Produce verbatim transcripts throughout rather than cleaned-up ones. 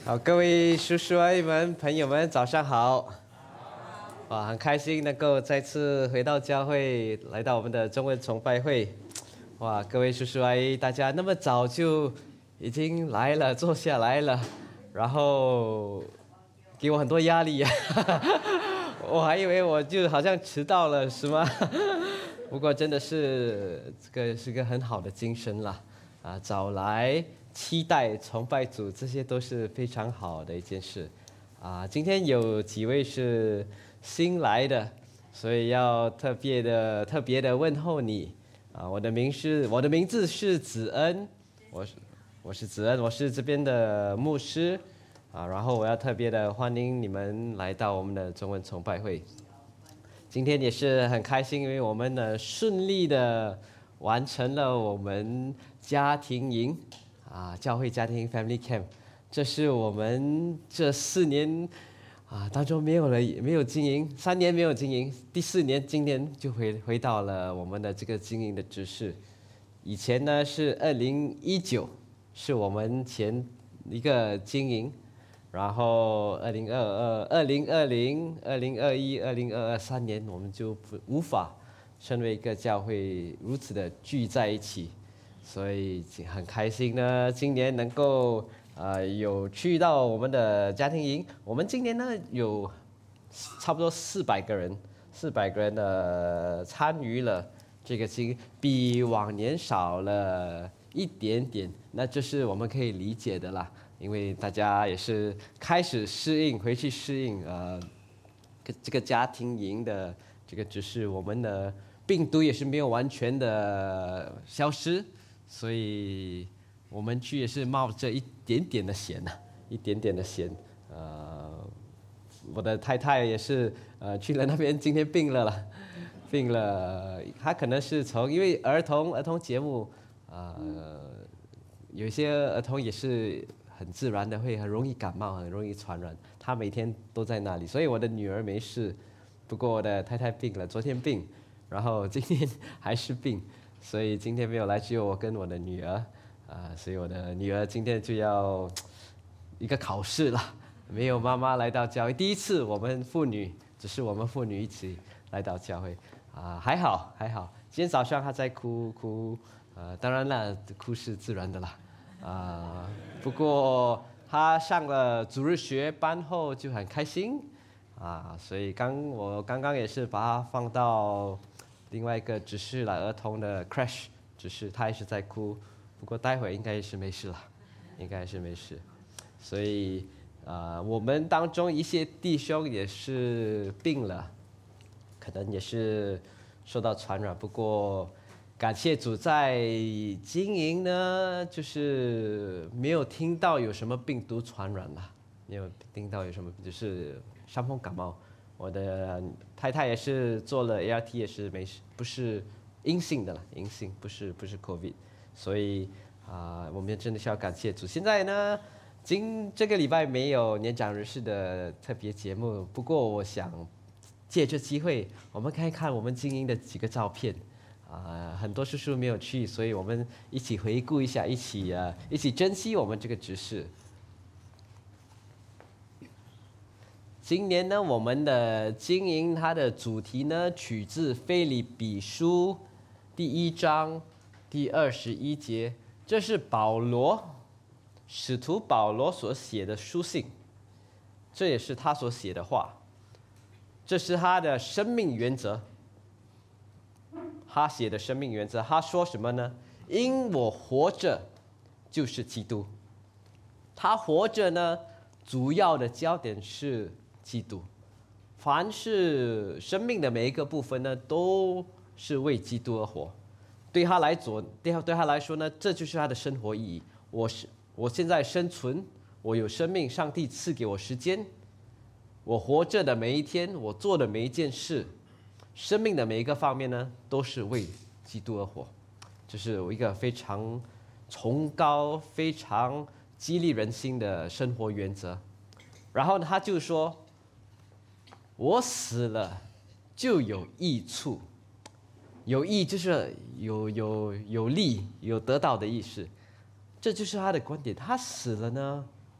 好，各位叔叔阿姨们、朋友们，早上好！哇，很开心能够再次回到教会，来到我们的中文崇拜会。哇，各位叔叔阿姨，大家那么早就已经来了，坐下来了，然后给我很多压力呀、我还以为我就好像迟到了，是吗？不过真的是这个是个很好的精神啦，啊，早来期待崇拜主，这些都是非常好的一件事啊。今天有几位是新来的，所以要特别的特别的问候你啊。我的名是我的名字是子恩，我是我是子恩，我是这边的牧师啊。然后我要特别的欢迎你们来到我们的中文崇拜会。今天也是很开心，因为我们呢顺利的完成了我们家庭营啊，教会家庭营 Family Camp， 这是我们这四年啊当中没有了没有经营，三年没有经营，第四年今年就回回到了我们的这个经营的执事。以前呢是二零一九是我们前一个经营。然后二零二二、二零二零、二零二一、二零二二三年，我们就不无法身为一个教会如此的聚在一起，所以很开心呢。今年能够呃有去到我们的家庭营，我们今年呢有差不多四百个人，四百个人的参与了这个经，比往年少了一点点，那这是我们可以理解的啦。因为大家也是开始适应，回去适应呃，这个家庭营的这个，只是我们的病毒也是没有完全的消失，所以我们去也是冒着一点点的险呐、啊，一点点的险。呃，我的太太也是呃去了那边，今天病了啦，病了。她可能是从因为儿童儿童节目，呃，有些儿童也是。很自然的会很容易感冒，很容易传染。他每天都在那里，所以我的女儿没事，不过我的太太病了，昨天病，然后今天还是病，所以今天没有来，只有我跟我的女儿啊，所以我的女儿今天就要一个考试了，没有妈妈来到教会，第一次我们父女只是我们父女一起来到教会啊，还好还好。今天早上她在哭哭，呃，当然了，哭是自然的啦。啊，不过他上了主日学班后就很开心啊，所以刚我刚刚也是把他放到另外一个只是了儿童的 crash， 只是他也是在哭，不过待会应该也是没事了，应该是没事。所以啊，我们当中一些弟兄也是病了，可能也是受到传染，不过。感谢主，在经营呢，就是没有听到有什么病毒传染了，没有听到有什么，就是伤风感冒。我的太太也是做了 A R T， 也是没事，不是阴性的了，阴性不是不是 COVID， 所以啊、呃，我们真的是要感谢主。现在呢，今这个礼拜没有年长人士的特别节目，不过我想借这机会，我们看一看我们经营的几个照片。啊、呃，很多叔叔没有去，所以我们一起回顾一下，一起呃，一起珍惜我们这个执事。今年呢，我们的经营它的主题呢，取自腓立比书第一章第二十一节，这是保罗，使徒保罗所写的书信，这也是他所写的话，这是他的生命原则。他写的生命原则，他说什么呢？因我活着就是基督。他活着呢，主要的焦点是基督。凡是生命的每一个部分呢，都是为基督而活。对他来说，对他对他来说呢，这就是他的生活意义。我是我现在生存，我有生命，上帝赐给我时间，我活着的每一天，我做的每一件事。生命的每一个方面呢，都是为基督而活，这是一个非常崇高、非常激励人心的生活原则。然后呢，他就说：“我死了就有益处，有益就是有有有利、有得到的意思。”这就是他的观点。他死了呢，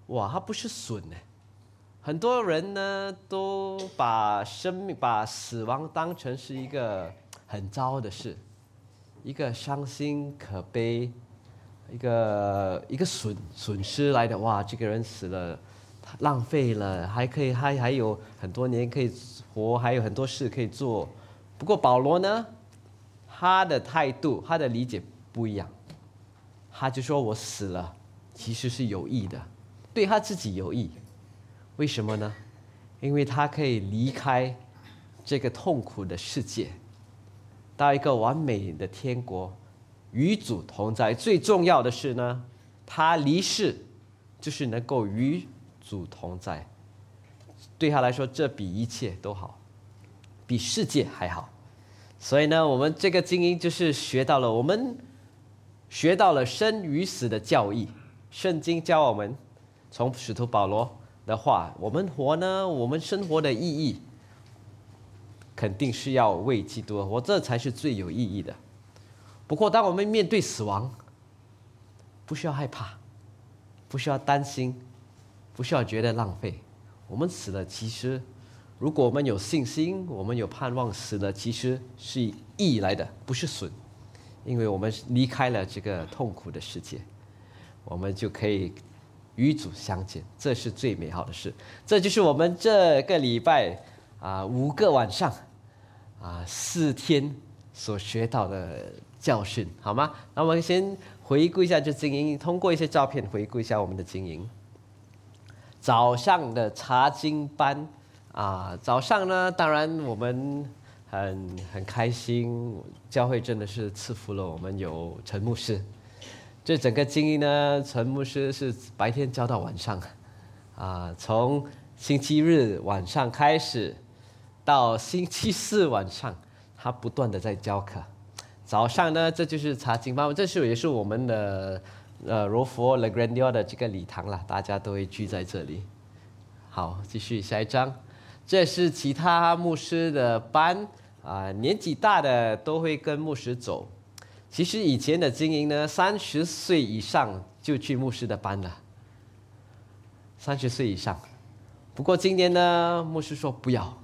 哇，它不是损呢。很多人呢都把生命、把死亡当成是一个很糟的事，一个伤心可悲，一个一个损损失来的。哇，这个人死了，浪费了，还可以还还有很多年可以活，还有很多事可以做。不过保罗呢，他的态度、他的理解不一样，他就说我死了，其实是有益的，对他自己有益。为什么呢？因为他可以离开这个痛苦的世界，到一个完美的天国，与主同在。最重要的是呢，他离世就是能够与主同在。对他来说，这比一切都好，比世界还好。所以呢，我们这个经营就是学到了，我们学到了生与死的教义。圣经教我们，从使徒保罗的话，我们活呢，我们生活的意义肯定是要为基督而活，这才是最有意义的。不过，当我们面对死亡，不需要害怕，不需要担心，不需要觉得浪费。我们死了，其实如果我们有信心，我们有盼望，死了其实是益来的，不是损，因为我们离开了这个痛苦的世界，我们就可以与主相见，这是最美好的事。这就是我们这个礼拜啊五个晚上啊四天所学到的教训，好吗？那我们先回顾一下这经营，通过一些照片回顾一下我们的经营。早上的查经班啊，早上呢，当然我们很很开心，教会真的是赐福了我们有陈牧师。这整个经营呢，陈牧师是白天教到晚上，啊，从星期日晚上开始，到星期四晚上，他不断的在教课。早上呢，这就是查经班，这是也是我们的呃柔佛 La Grandeur 的这个礼堂啦，大家都会聚在这里。好，继续下一章，这是其他牧师的班啊，年纪大的都会跟牧师走。其实以前的经营呢，三十岁以上就去牧师的班了。三十岁以上，不过今年呢，牧师说不要，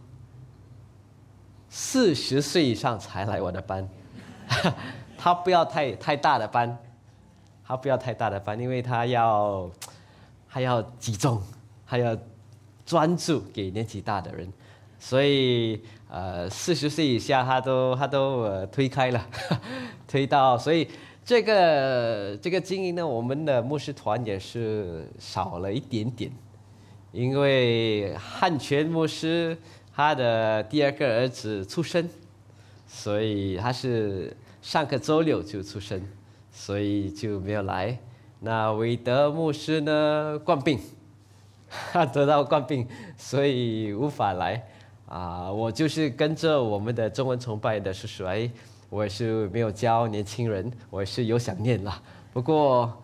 四十岁以上才来我的班。他不要太太大的班，他不要太大的班，因为他要还要集中，还要专注给年纪大的人，所以呃四十岁以下他都他都呃推开了，推到，所以这个这个经营呢，我们的牧师团也是少了一点点，因为汉全牧师他的第二个儿子出生，所以他是上个周六就出生，所以就没有来。那韦德牧师呢冠病，他得到冠病，所以无法来啊。我就是跟着我们的中文崇拜的叔叔，哎，我也是没有教年轻人，我也是有想念啦。不过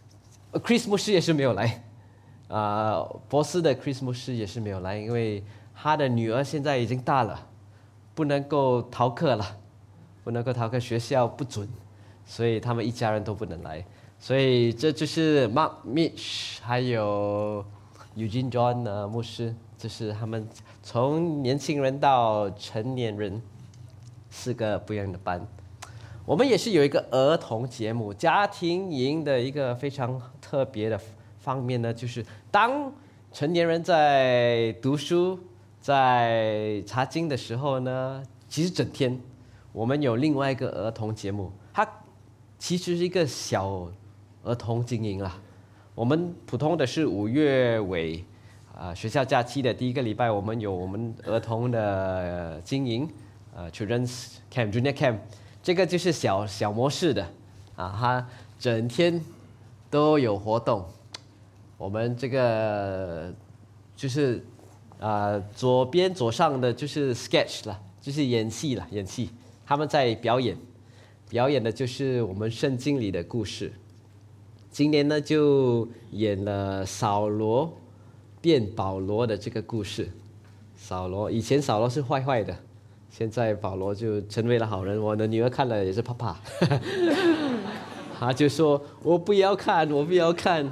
Chris 牧师也是没有来啊，博斯的 Chris 牧师也是没有来，因为他的女儿现在已经大了，不能够逃课了，不能够逃课，学校不准，所以他们一家人都不能来。所以这就是 Mark Mitch 还有 Eugene John 的牧师，这是他们从年轻人到成年人四个不一样的班。我们也是有一个儿童节目，家庭营的一个非常特别的方面呢，就是当成年人在读书、在查经的时候呢，其实整天我们有另外一个儿童节目，它其实是一个小儿童经营啦。我们普通的是五月尾啊、呃，学校假期的第一个礼拜，我们有我们儿童的、呃、经营，呃 ，Children's Camp、Junior Camp， 这个就是小小模式的啊，它整天都有活动。我们这个就是啊、呃，左边左上的就是 sketch 了，就是演戏了，演戏。他们在表演，表演的就是我们圣经里的故事。今年呢，就演了扫罗变保罗的这个故事。扫罗以前扫罗是坏坏的，现在保罗就成为了好人。我的女儿看了也是怕怕，她就说：“我不要看，我不要看。”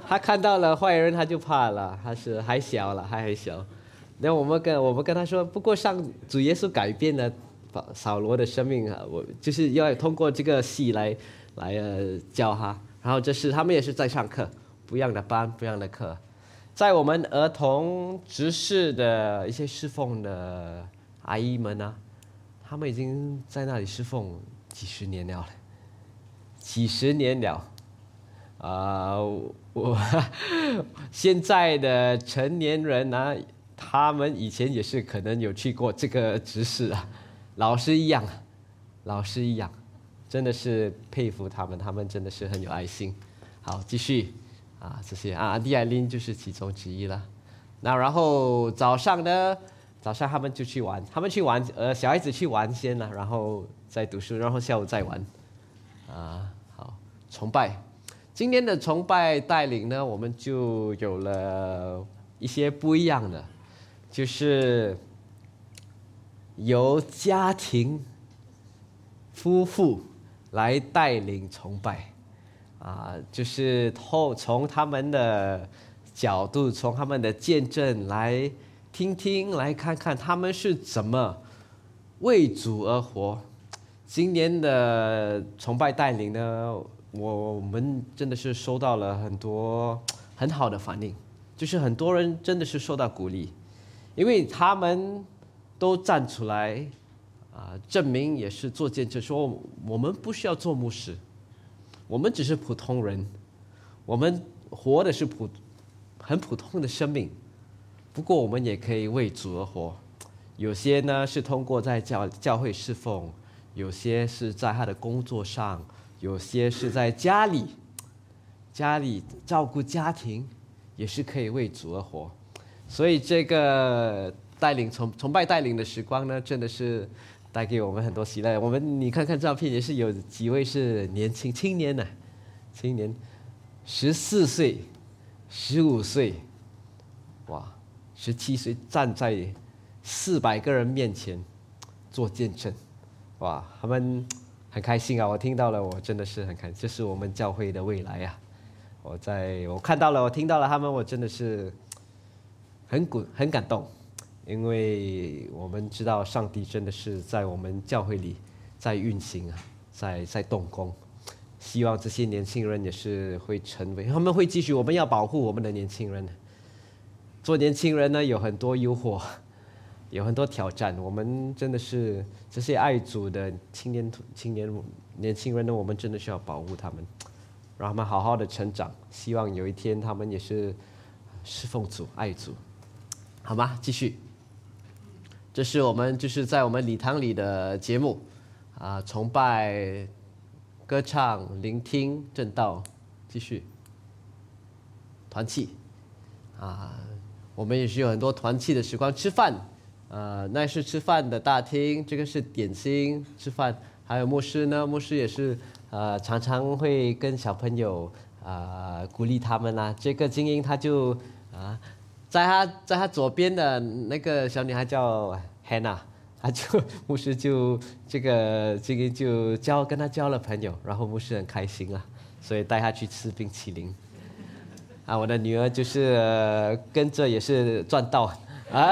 他看到了坏人他就怕了，他是还小了，还还小。那我们跟我们跟他说，不过上主耶稣改变了扫罗的生命啊，我就是要通过这个戏来来呃教他。然后这是他们也是在上课，不一样的班，不一样的课。在我们儿童执事的一些侍奉的阿姨们呢、啊，他们已经在那里侍奉几十年了，几十年了。啊、呃，我现在的成年人呢、啊，他们以前也是可能有去过这个执事啊，老师一样，老师一样，真的是佩服他们，他们真的是很有爱心。好，继续啊，这些啊，蒂艾琳就是其中之一了。那然后早上呢，早上他们就去玩，他们去玩，呃，小孩子去玩先了，然后再读书，然后下午再玩。啊，好，崇拜。今天的崇拜带领呢，我们就有了一些不一样的，就是由家庭夫妇来带领崇拜，啊，就是透从他们的角度，从他们的见证来听听，来看看他们是怎么为主而活。今年的崇拜带领呢，我们真的是收到了很多很好的反应，就是很多人真的是受到鼓励，因为他们都站出来啊、呃，证明也是做见证，说我们不需要做牧师，我们只是普通人，我们活的是普很普通的生命，不过我们也可以为主而活。有些呢是通过在教教会侍奉，有些是在他的工作上，有些是在家里，家里照顾家庭，也是可以为主而活。所以这个带领崇崇拜带领的时光呢，真的是带给我们很多喜乐。我们你看看照片，也是有几位是年轻青年呢、啊，青年，十四岁、十五岁，哇，十七岁站在四百个人面前做见证，哇，他们很开心啊！我听到了，我真的是很开心，这是我们教会的未来啊！我在我看到了，我听到了他们，我真的是很感很感动，因为我们知道上帝真的是在我们教会里在运行啊，在在动工。希望这些年轻人也是会成为，他们会继续。我们要保护我们的年轻人。做年轻人呢，有很多诱惑，有很多挑战。我们真的是这些爱主的青年、青年、年轻人呢，我们真的需要保护他们，让他们好好的成长。希望有一天他们也是侍奉主、爱主，好吗？继续。这是我们就是在我们礼堂里的节目啊，崇拜、歌唱、聆听、正道，继续。团契啊，我们也是有很多团契的时光，吃饭。呃，那是吃饭的大厅，这个是点心吃饭，还有牧师呢，牧师也是呃常常会跟小朋友啊、呃、鼓励他们啦。这个精英他就啊、呃，在他在他左边的那个小女孩叫 Hannah， 他就牧师就这个精英就交跟他交了朋友，然后牧师很开心啦，所以带他去吃冰淇淋。啊，我的女儿就是、呃、跟着也是赚到。啊，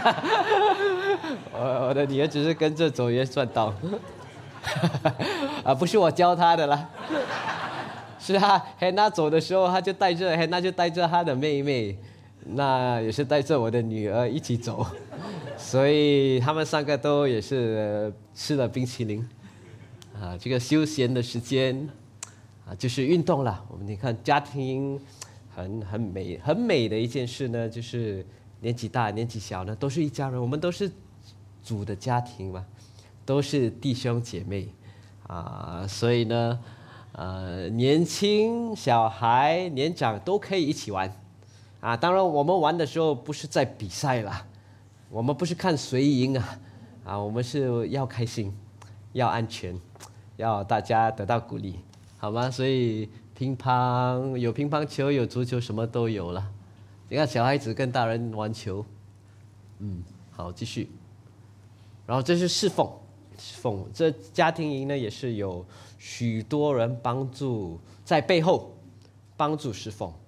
我我的女儿只是跟着走也赚到，啊，不是我教她的啦，是啊，汉娜走的时候，她就带着汉娜就带着她的妹妹，那也是带着我的女儿一起走，所以他们三个都也是、呃、吃了冰淇淋，啊，这个休闲的时间，啊，就是运动了。我们你看家庭很很美很美的一件事呢，就是。年纪大年纪小呢，都是一家人，我们都是主的家庭嘛，都是弟兄姐妹啊，所以呢，呃，年轻小孩年长都可以一起玩啊。当然，我们玩的时候不是在比赛啦，我们不是看谁赢啊，啊，我们是要开心，要安全，要大家得到鼓励，好吗？所以乒乓有乒乓球，有足球，什么都有了。你看小孩子跟大人玩球，嗯，好，继续。然后这是侍奉，侍奉这家庭营呢也是有许多人帮助在背后帮助侍奉，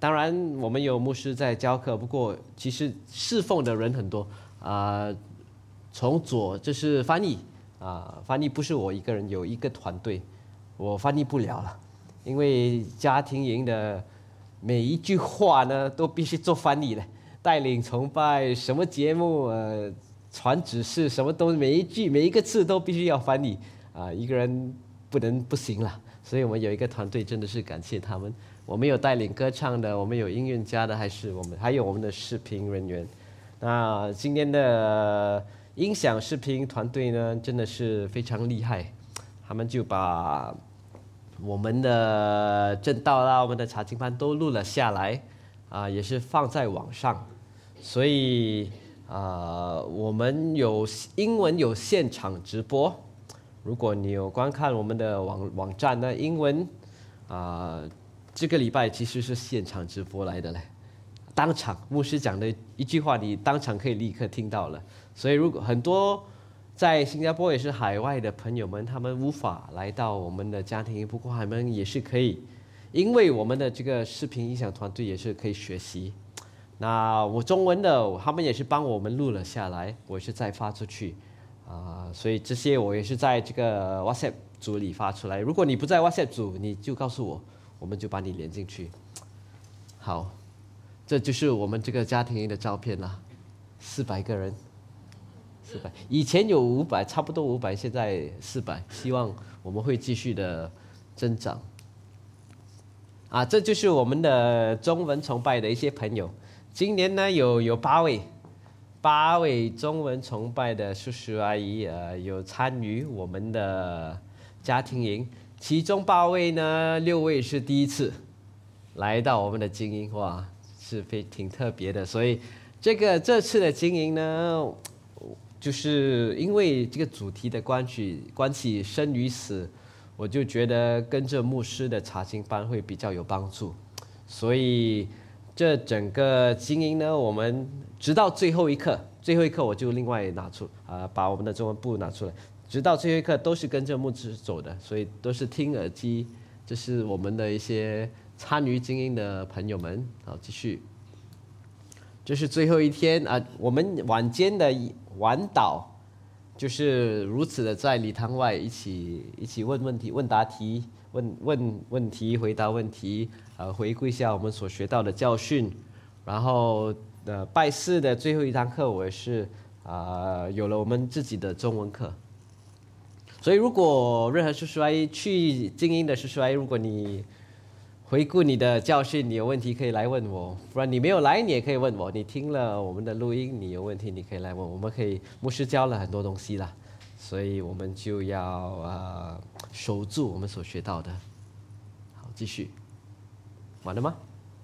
当然我们有牧师在教课，不过其实侍奉的人很多啊、呃。从左这是翻译啊、呃，翻译不是我一个人，有一个团队，我翻译不了了，因为家庭营的每一句话呢都必须做翻译的，带领崇拜什么节目呃。传指示什么都每一句每一个字都必须要翻译啊、呃，一个人不能不行了，所以我们有一个团队，真的是感谢他们。我们有带领歌唱的，我们有音乐家的，还是我们还有我们的视频人员。那今天的音响视频团队呢，真的是非常厉害，他们就把我们的正道啦、我们的查经班都录了下来啊、呃，也是放在网上，所以。啊、呃，我们有英文有现场直播，如果你有观看我们的网网站呢，英文啊、呃，这个礼拜其实是现场直播来的嘞，当场牧师讲的一句话，你当场可以立刻听到了。所以如果很多在新加坡也是海外的朋友们，他们无法来到我们的家庭，不过他们也是可以，因为我们的这个视频音响团队也是可以学习。那我中文的，他们也是帮我们录了下来，我是再发出去，啊、呃，所以这些我也是在这个 WhatsApp 组里发出来。如果你不在 WhatsApp 组，你就告诉我，我们就把你连进去。好，这就是我们这个家庭的照片了，四百个人，四百，以前有五百，差不多五百，现在四百，希望我们会继续的增长。啊，这就是我们的中文崇拜的一些朋友。今年呢，有有八位，八位中文崇拜的叔叔阿姨，呃，有参与我们的家庭营。其中八位呢，六位是第一次来到我们的精英，哇，是非挺特别的。所以这个这次的精英呢，就是因为这个主题的关系，关系生与死，我就觉得跟着牧师的查经班会比较有帮助，所以。这整个精英呢，我们直到最后一刻，最后一刻我就另外拿出啊、呃，把我们的中文部拿出来，直到最后一刻都是跟着牧师走的，所以都是听耳机。这是我们的一些参与精英的朋友们。好，继续。这是最后一天啊、呃，我们晚间的晚祷就是如此的在礼堂外一起一起问问题、问答题、问问问题、回答问题。呃，回顾一下我们所学到的教训，然后呃，拜四的最后一堂课，我也是啊、呃，有了我们自己的中文课。所以，如果任何叔叔阿姨去精英的叔叔阿姨，如果你回顾你的教训，你有问题可以来问我；不然你没有来，你也可以问我。你听了我们的录音，你有问题你可以来问我。我们可以，牧师教了很多东西啦，所以我们就要啊、呃、守住我们所学到的。好，继续。完了吗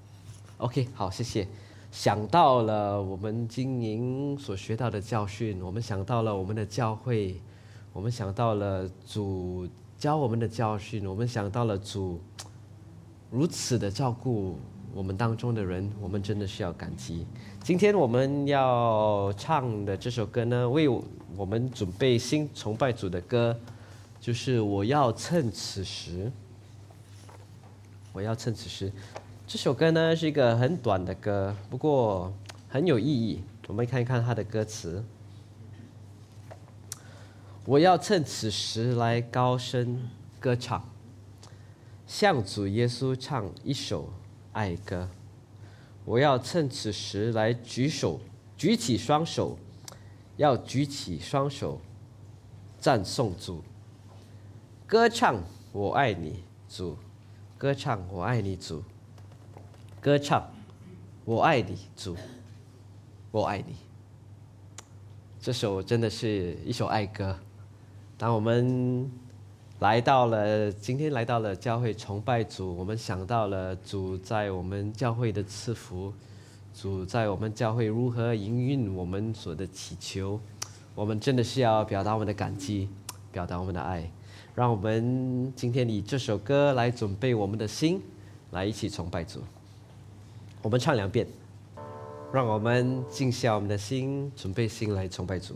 ？OK， 好，谢谢。想到了我们经营所学到的教训，我们想到了我们的教会，我们想到了主教我们的教训，我们想到了主如此的照顾我们当中的人，我们真的是要感激。今天我们要唱的这首歌呢，为我们准备新崇拜组的歌，就是我要趁此时。我要趁此时，这首歌呢是一个很短的歌，不过很有意义。我们看一看它的歌词。我要趁此时来高声歌唱，向主耶稣唱一首爱歌。我要趁此时来举手，举起双手，要举起双手，赞颂主，歌唱我爱你，主。歌唱我爱你主，歌唱我爱你主，我爱你。这首真的是一首爱歌。当我们来到了今天来到了教会崇拜主，我们想到了主在我们教会的赐福，主在我们教会如何营运我们所的祈求，我们真的是要表达我们的感激，表达我们的爱。让我们今天以这首歌来准备我们的心，来一起崇拜主。我们唱两遍，让我们静下我们的心，准备心来崇拜主。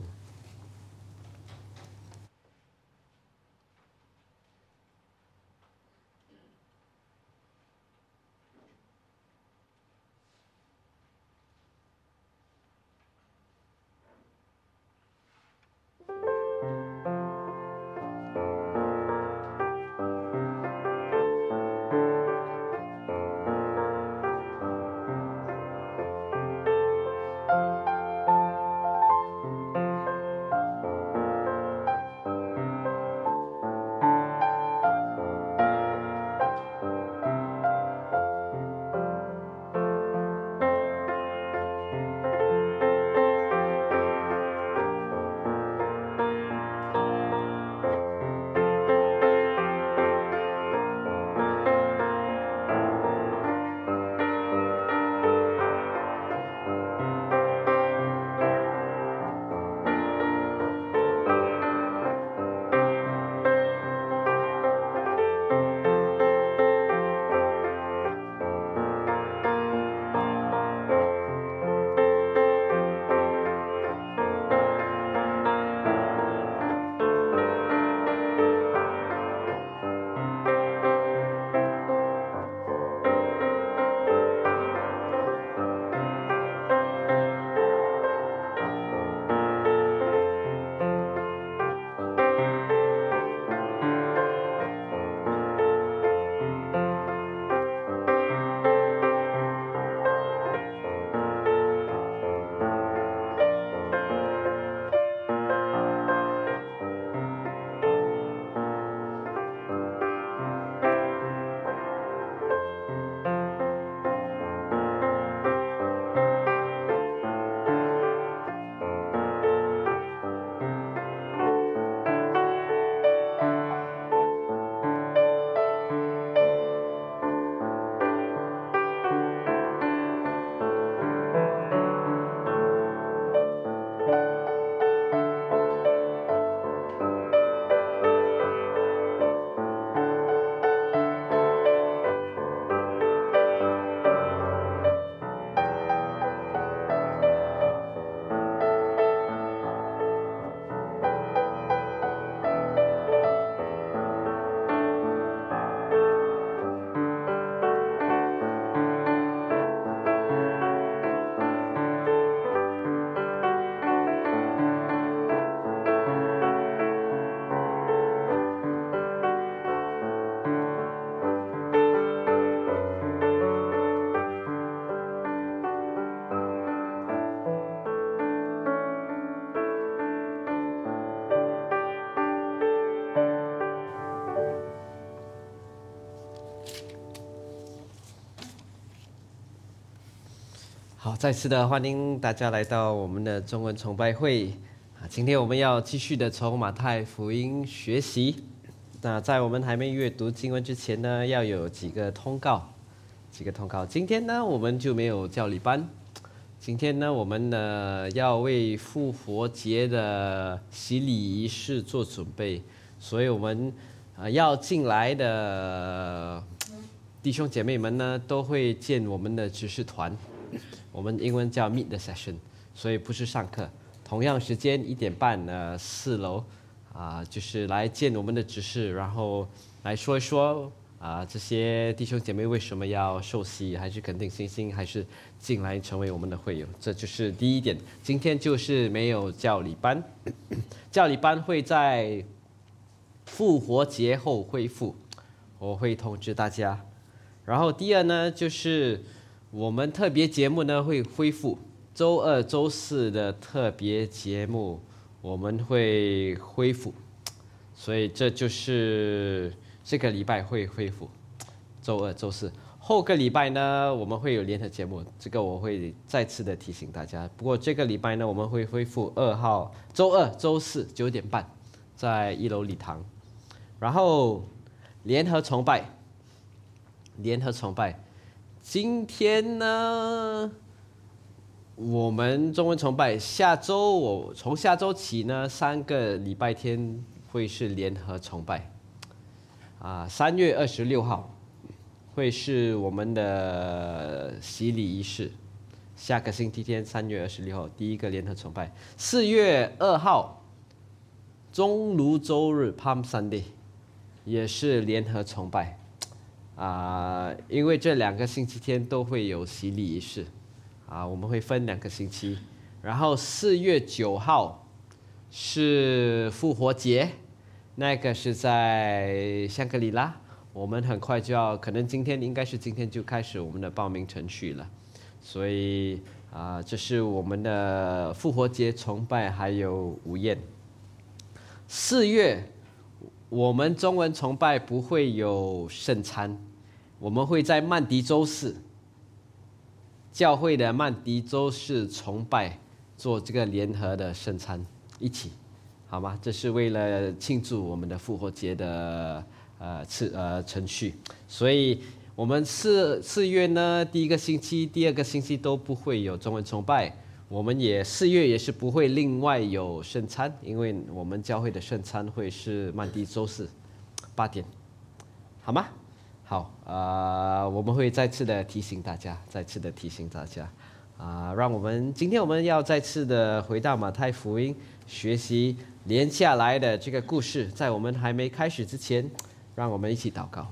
好，再次的欢迎大家来到我们的中文崇拜会啊！今天我们要继续的从马太福音学习。那在我们还没阅读经文之前呢，要有几个通告，几个通告。今天呢，我们就没有教理班。今天呢，我们呢要为复活节的洗礼仪式做准备，所以我们啊要进来的弟兄姐妹们呢，都会见我们的执事团。我们英文叫 meet the session， 所以不是上课。同样时间一点半呢，四楼啊、呃，就是来见我们的执事，然后来说一说啊、呃，这些弟兄姐妹为什么要受洗，还是肯定信心，还是进来成为我们的会友，这就是第一点。今天就是没有教理班，教理班会在复活节后恢复，我会通知大家。然后第二呢，就是我们特别节目呢会恢复，周二、周四的特别节目我们会恢复，所以这就是这个礼拜会恢复，周二、周四。后个礼拜呢，我们会有联合节目，这个我会再次的提醒大家。不过这个礼拜呢，我们会恢复二号，周二、周四九点半，在一楼礼堂。然后联合崇拜，联合崇拜。今天呢，我们中文崇拜下周我从下周起呢，三个礼拜天会是联合崇拜，啊，三月二十六号会是我们的洗礼仪式，下个星期天三月二十六号第一个联合崇拜，四月二号中炉周日 Palm Sunday 也是联合崇拜。啊、呃，因为这两个星期天都会有洗礼仪式，啊，我们会分两个星期。然后四月九号是复活节，那个是在香格里拉，我们很快就要，可能今天应该是今天就开始我们的报名程序了。所以啊、呃，这是我们的复活节崇拜还有午宴。四月。我们中文崇拜不会有圣餐，我们会在曼迪周四教会的曼迪周四崇拜做这个联合的圣餐一起，好吗？这是为了庆祝我们的复活节的呃次呃程序，所以我们四四月呢第一个星期、第二个星期都不会有中文崇拜。我们也四月也是不会另外有圣餐，因为我们教会的圣餐会是曼迪周四八点，好吗？好，呃，我们会再次的提醒大家，再次的提醒大家，啊、呃，让我们今天我们要再次的回到马太福音，学习连下来的这个故事。在我们还没开始之前，让我们一起祷告。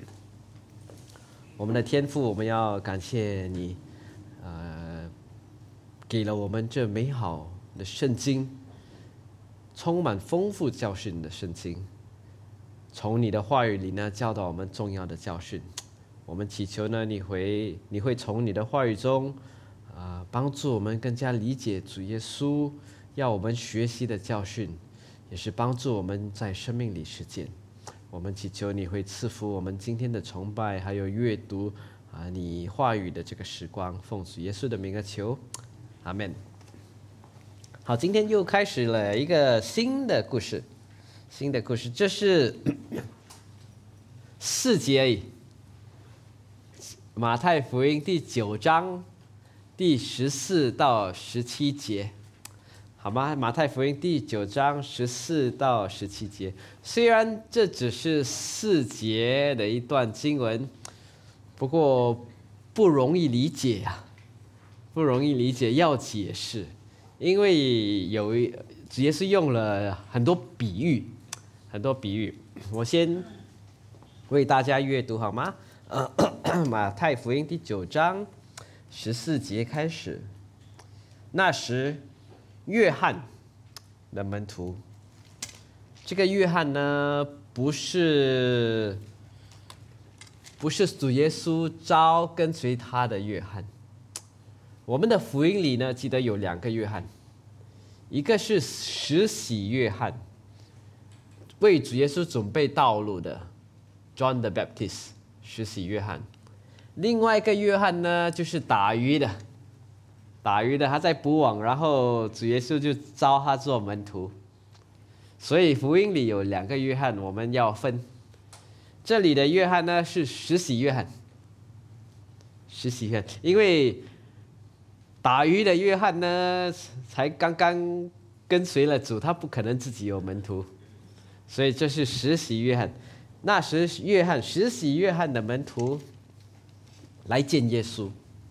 我们的天父，我们要感谢你，呃。给了我们这美好的圣经，充满丰富教训的圣经，从你的话语里呢教导我们重要的教训。我们祈求呢，你会你会从你的话语中，啊、呃，帮助我们更加理解主耶稣要我们学习的教训，也是帮助我们在生命里实践。我们祈求你会赐福我们今天的崇拜，还有阅读啊、呃、你话语的这个时光。奉主耶稣的名而求。阿们。好，今天又开始了一个新的故事，新的故事，这是四节而已。马太福音第九章第十四到十七节，好吗？马太福音第九章十四到十七节，虽然这只是四节的一段经文，不过不容易理解啊。不容易理解，要解释，因为有主耶稣用了很多比喻，很多比喻。我先为大家阅读好吗？呃、马太福音第九章十四节开始。那时，约翰的门徒，这个约翰呢，不是不是主耶稣招跟随他的约翰。我们的福音里呢，记得有两个约翰，一个是施洗约翰，为主耶稣准备道路的 John the Baptist， 施洗约翰；另外一个约翰呢，就是打鱼的打鱼的他在捕网，然后主耶稣就招他做门徒。所以福音里有两个约翰，我们要分。这里的约翰呢是施洗约翰，施洗约翰，因为打鱼的约翰呢才刚刚跟随了主，他不可能自己有门徒，所以这是施洗约翰。那时约翰施洗约翰的门徒来见耶稣，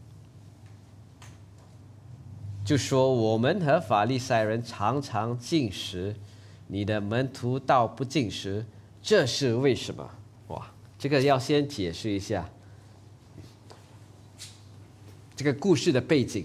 就说我们和法利赛人常常禁食，你的门徒倒不禁食，这是为什么？哇，这个要先解释一下这个故事的背景。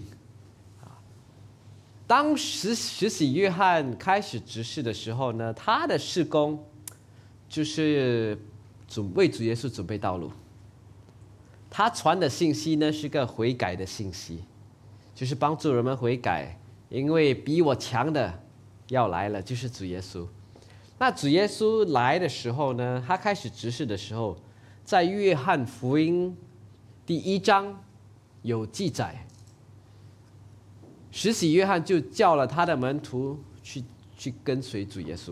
当时施洗约翰开始执事的时候呢，他的事工就是准为主耶稣准备道路。他传的信息呢是个悔改的信息，就是帮助人们悔改，因为比我强的要来了，就是主耶稣。那主耶稣来的时候呢，他开始执事的时候，在约翰福音第一章有记载，施洗约翰就叫了他的门徒去去跟随主耶稣。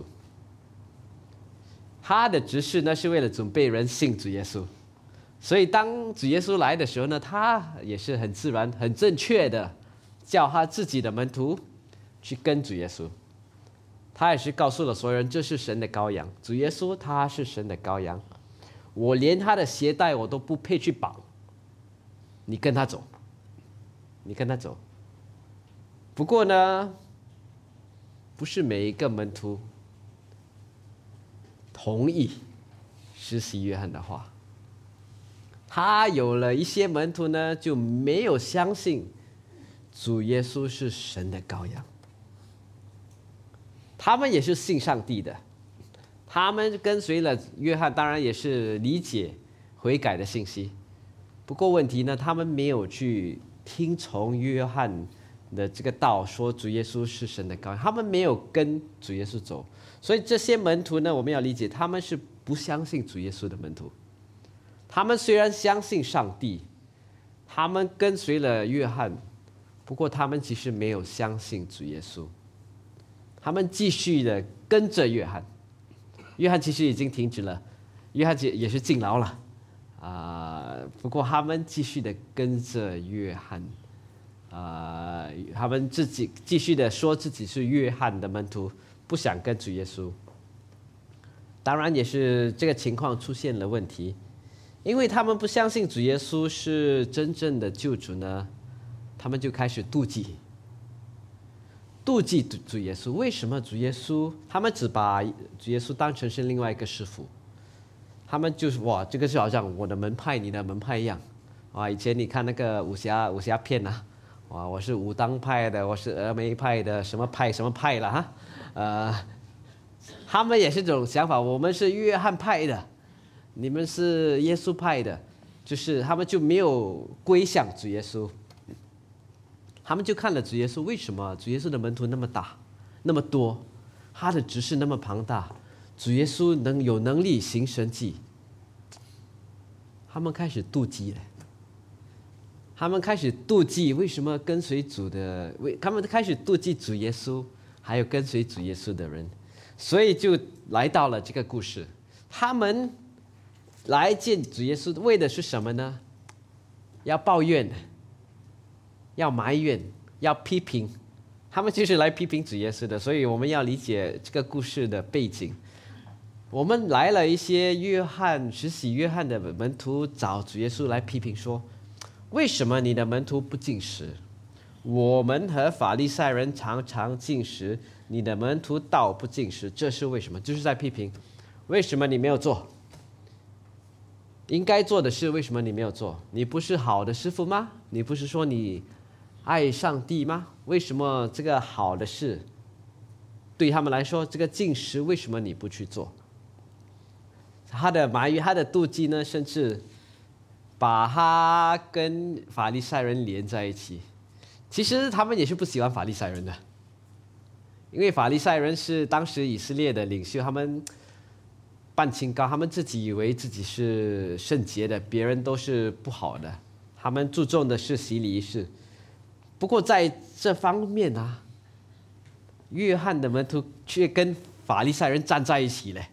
他的执事呢是为了准备人信主耶稣，所以当主耶稣来的时候呢，他也是很自然、很正确的叫他自己的门徒去跟主耶稣。他也是告诉了所有人，这是神的羔羊，主耶稣他是神的羔羊，我连他的鞋带我都不配去绑，你跟他走，你跟他走。不过呢，不是每一个门徒同意施洗约翰的话，他有了一些门徒呢，就没有相信主耶稣是神的羔羊。他们也是信上帝的，他们跟随了约翰，当然也是理解悔改的信息。不过问题呢，他们没有去听从约翰的这个道，说主耶稣是神的羔羊，他们没有跟主耶稣走。所以这些门徒呢，我们要理解，他们是不相信主耶稣的门徒。他们虽然相信上帝，他们跟随了约翰，不过他们其实没有相信主耶稣。他们继续的跟着约翰，约翰其实已经停止了，约翰也是进牢了啊、呃。不过他们继续的跟着约翰，啊、呃，他们自己继续的说自己是约翰的门徒，不想跟主耶稣。当然也是这个情况出现了问题，因为他们不相信主耶稣是真正的救主呢，他们就开始妒忌。妒忌主耶稣，为什么主耶稣？他们只把主耶稣当成是另外一个师傅，他们就是哇，这个就好像我的门派、你的门派一样，哇！以前你看那个武侠武侠片啊，哇，我是武当派的，我是峨眉派的，什么派什么派了哈，呃，他们也是这种想法，我们是约翰派的，你们是耶稣派的，就是他们就没有归向主耶稣。他们就看了主耶稣，为什么主耶稣的门徒那么大那么多，他的执事那么庞大，主耶稣能有能力行神迹，他们开始妒忌了。他们开始妒忌为什么跟随主的，为他们开始妒忌主耶稣还有跟随主耶稣的人，所以就来到了这个故事。他们来见主耶稣为的是什么呢？要抱怨，要埋怨，要批评，他们就是来批评主耶稣的。所以我们要理解这个故事的背景。我们来了一些约翰施洗约翰的门徒找主耶稣来批评说，为什么你的门徒不禁食？我们和法利赛人常常禁食，你的门徒倒不禁食，这是为什么？就是在批评，为什么你没有做？应该做的事为什么你没有做？你不是好的师傅吗？你不是说你爱上帝吗？为什么这个好的事对他们来说，这个禁食为什么你不去做？他的埋怨，他的妒忌呢，甚至把他跟法利赛人连在一起。其实他们也是不喜欢法利赛人的，因为法利赛人是当时以色列的领袖，他们半清高，他们自己以为自己是圣洁的，别人都是不好的。他们注重的是洗礼仪式， 不过在这方面啊，约翰的门徒却跟法利赛人站在一起嘞，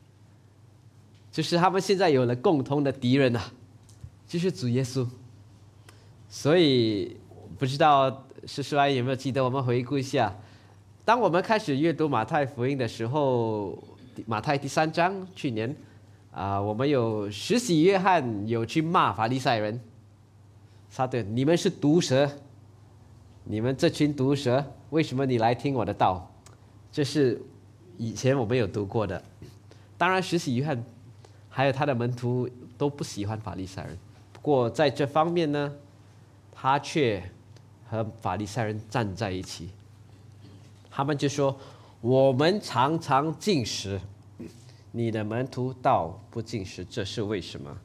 就是他们现在有了共同的敌人啊，就是主耶稣。所以不知道叔叔阿姨有没有记得，我们回顾一下，当我们开始阅读马太福音的时候，马太第三章，去年啊、呃，我们有施洗约翰有去骂法利赛人，撒旦，你们是毒蛇，你们这群毒蛇，为什么你来听我的道？这是以前我们有读过的。当然，施洗约翰还有他的门徒都不喜欢法利赛人，不过在这方面呢，他却和法利赛人站在一起。他们就说：“我们常常禁食，你的门徒倒不禁食，这是为什么？”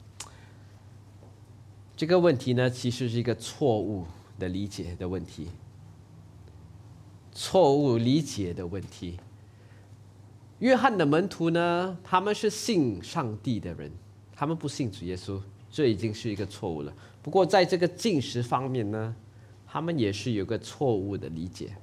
这个问题呢，其实是一个错误的理解的问题。错误理解的问题。约翰的门徒呢，他们是信上帝的人，他们不信主耶稣，这已经是一个错误了。不过在这个禁食方面呢，他们也是有个错误的理解。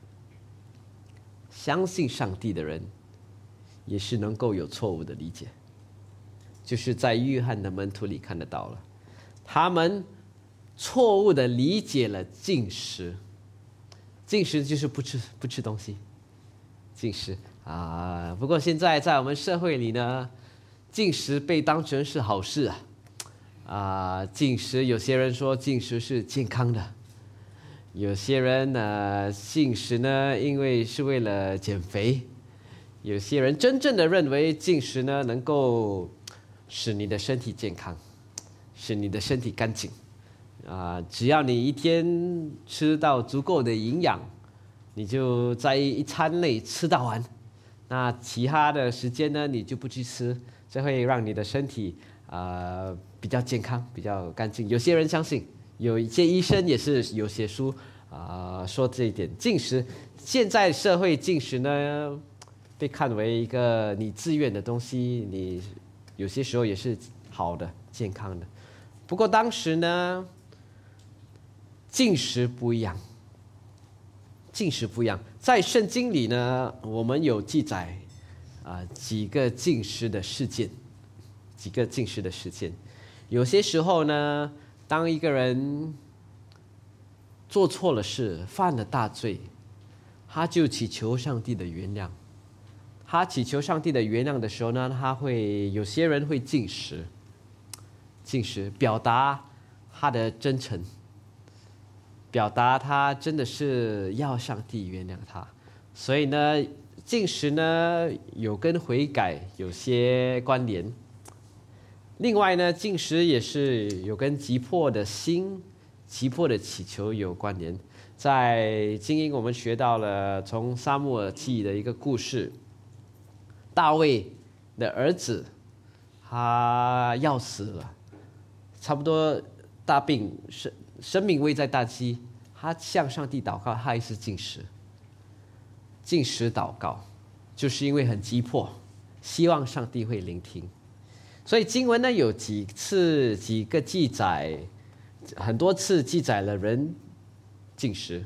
相信上帝的人也是能够有错误的理解，就是在约翰的门徒里看得到了，他们错误的理解了禁食。禁食就是不吃不吃东西，禁食啊。不过现在在我们社会里呢，禁食被当成是好事啊。啊，禁食有些人说禁食是健康的，有些人呢禁食呢因为是为了减肥，有些人真正的认为禁食呢能够使你的身体健康，使你的身体干净。啊，只要你一天吃到足够的营养，你就在一餐内吃到完，那其他的时间呢，你就不去吃，这会让你的身体啊、呃、比较健康，比较干净。有些人相信，有一些医生也是有写书啊、呃、说这一点。禁食，现在社会禁食呢，被看为一个你自愿的东西，你有些时候也是好的、健康的。不过当时呢，禁食不一样，禁食不一样。在圣经里呢，我们有记载啊、呃、几个禁食的事件，几个禁食的事件。有些时候呢，当一个人做错了事，犯了大罪，他就祈求上帝的原谅。他祈求上帝的原谅的时候呢，他会有些人会禁食，禁食表达他的真诚。表达他真的是要上帝原谅他，所以呢，禁食呢有跟悔改有些关联。另外呢，禁食也是有跟急迫的心、急迫的祈求有关联。在经英我们学到了从撒母耳记的一个故事，大卫的儿子他要死了，差不多大病生生命危在旦夕，他向上帝祷告，他还是禁食。禁食祷告，就是因为很急迫，希望上帝会聆听。所以经文呢有几次几个记载，很多次记载了人禁食。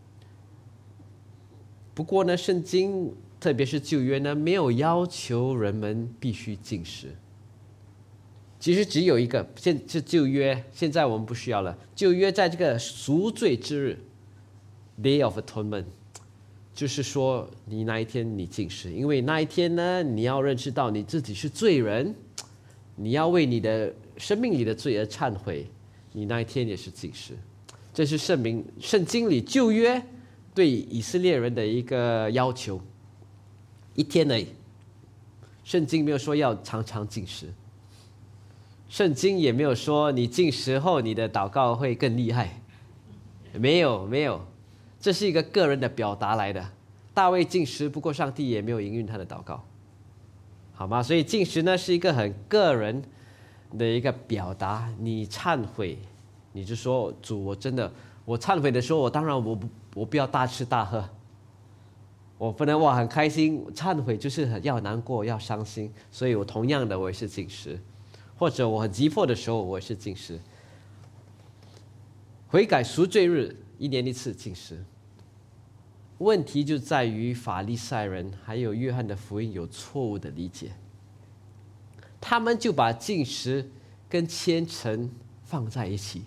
不过呢，圣经特别是旧约呢，没有要求人们必须禁食。其实只有一个，现是旧约，现在我们不需要了。旧约在这个赎罪之日 ，Day of Atonement， 就是说你那一天你禁食，因为那一天呢，你要认识到你自己是罪人，你要为你的生命里的罪而忏悔，你那一天也是禁食。这是圣明圣经里旧约对以色列人的一个要求，一天而已。圣经没有说要常常禁食。圣经也没有说你禁食后你的祷告会更厉害，没有没有，这是一个个人的表达来的。大卫禁食，不过上帝也没有应允他的祷告，好吗？所以禁食呢是一个很个人的一个表达。你忏悔，你就说主，我真的，我忏悔的时候，我当然我不我不要大吃大喝，我不能哇很开心。忏悔就是要难过要伤心，所以我同样的我也是禁食。或者我很急迫的时候，我也是禁食。 悔改赎罪日一年一次禁食。问题就在于法利赛人还有约翰的福音有错误的理解，他们就把禁食跟虔诚放在一起，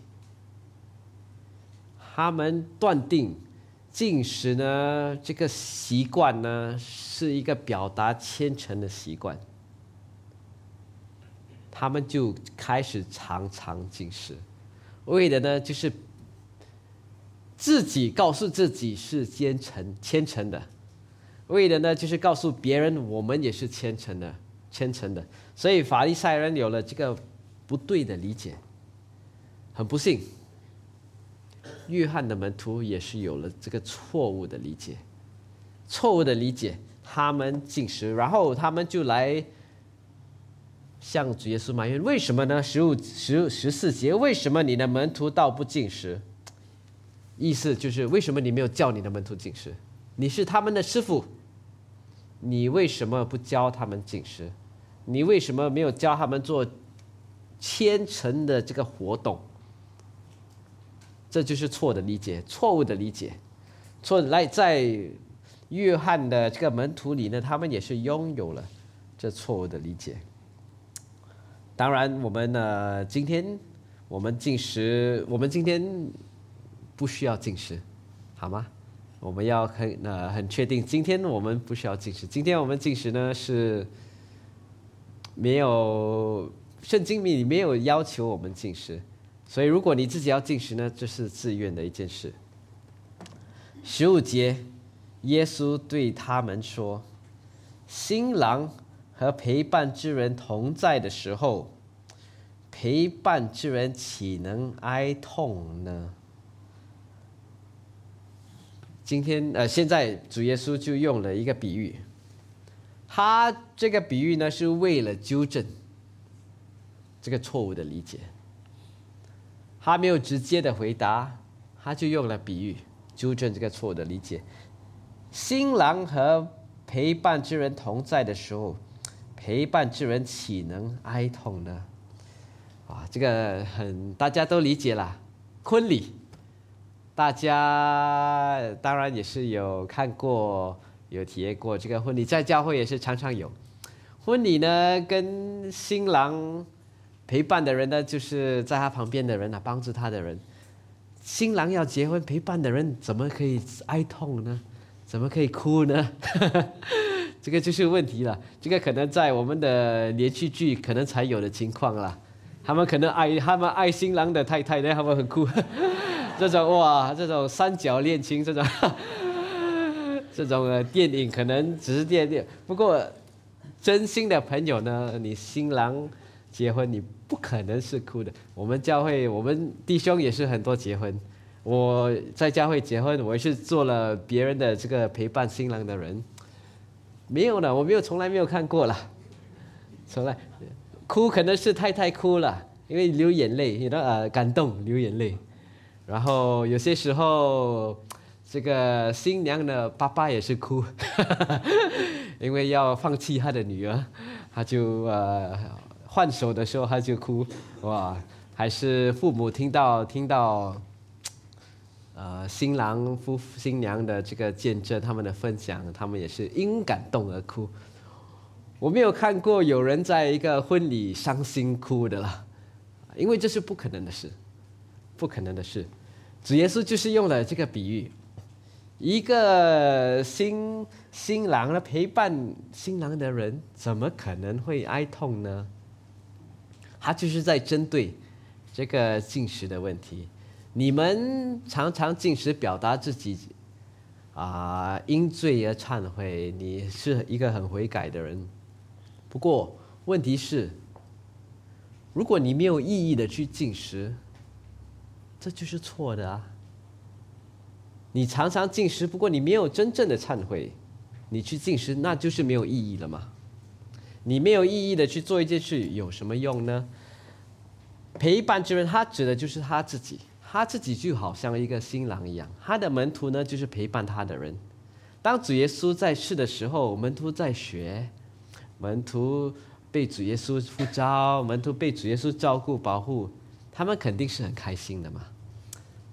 他们断定禁食呢这个习惯呢是一个表达虔诚的习惯，他们就开始常常禁食，为的呢就是自己告诉自己是虔诚虔诚的，为的呢就是告诉别人我们也是虔诚的虔诚的。所以法利赛人有了这个不对的理解，很不幸，约翰的门徒也是有了这个错误的理解，错误的理解，他们禁食，然后他们就来向主耶稣埋怨，为什么呢？十五、十十四节，为什么你的门徒倒不禁食？意思就是为什么你没有叫你的门徒禁食？你是他们的师傅，你为什么不教他们禁食？你为什么没有教他们做虔诚的这个活动？这就是错的理解，错误的理解。错来在约翰的这个门徒里呢，他们也是拥有了这错误的理解。当然，我们呢，今天我们禁食，我们今天不需要禁食，好吗？我们要很呃很确定，今天我们不需要禁食。今天我们禁食呢是没有圣经里没有要求我们禁食，所以如果你自己要禁食呢，这是自愿的一件事。十五节，耶稣对他们说：“新郎和陪伴之人同在的时候，陪伴之人岂能哀痛呢？”今天呃，现在主耶稣就用了一个比喻，他这个比喻呢是为了纠正这个错误的理解。他没有直接的回答，他就用了比喻纠正这个错误的理解。新郎和陪伴之人同在的时候，陪伴之人岂能哀痛呢？啊，这个很大家都理解了，婚礼。大家当然也是有看过、有体验过这个婚礼，在教会也是常常有。婚礼呢，跟新郎陪伴的人呢，就是在他旁边的人啊，帮助他的人。新郎要结婚，陪伴的人怎么可以哀痛呢？怎么可以哭呢？这个就是问题了。这个可能在我们的连续剧可能才有的情况啦。他们可能爱他们爱新郎的太太呢，他们很哭。这种哇，这种三角恋情，这种这种呃电影可能只是电影。不过真心的朋友呢，你新郎结婚，你不可能是哭的。我们教会，我们弟兄也是很多结婚。我在教会结婚，我也是做了别人的这个陪伴新郎的人。没有呢，我没有从来没有看过啦，从来哭可能是太太哭了，因为流眼泪，你知道呃感动流眼泪。然后有些时候，这个新娘的爸爸也是哭，因为要放弃他的女儿，他就呃换手的时候他就哭，哇！还是父母听到听到，呃新郎夫新娘的这个见证，他们的分享，他们也是因感动而哭。我没有看过有人在一个婚礼伤心哭的啦，因为这是不可能的事。不可能的事，主耶稣就是用了这个比喻，一个新新郎呢陪伴新郎的人，怎么可能会哀痛呢？他就是在针对这个禁食的问题。你们常常禁食，表达自己啊、呃、因罪而忏悔，你是一个很悔改的人。不过问题是，如果你没有意义的去禁食，这就是错的啊！你常常禁食，不过你没有真正的忏悔，你去禁食那就是没有意义了嘛。你没有意义的去做一件事，有什么用呢？陪伴之人，他指的就是他自己，他自己就好像一个新郎一样，他的门徒呢就是陪伴他的人。当主耶稣在世的时候，门徒在学，门徒被主耶稣呼召，门徒被主耶稣照顾保护，他们肯定是很开心的嘛。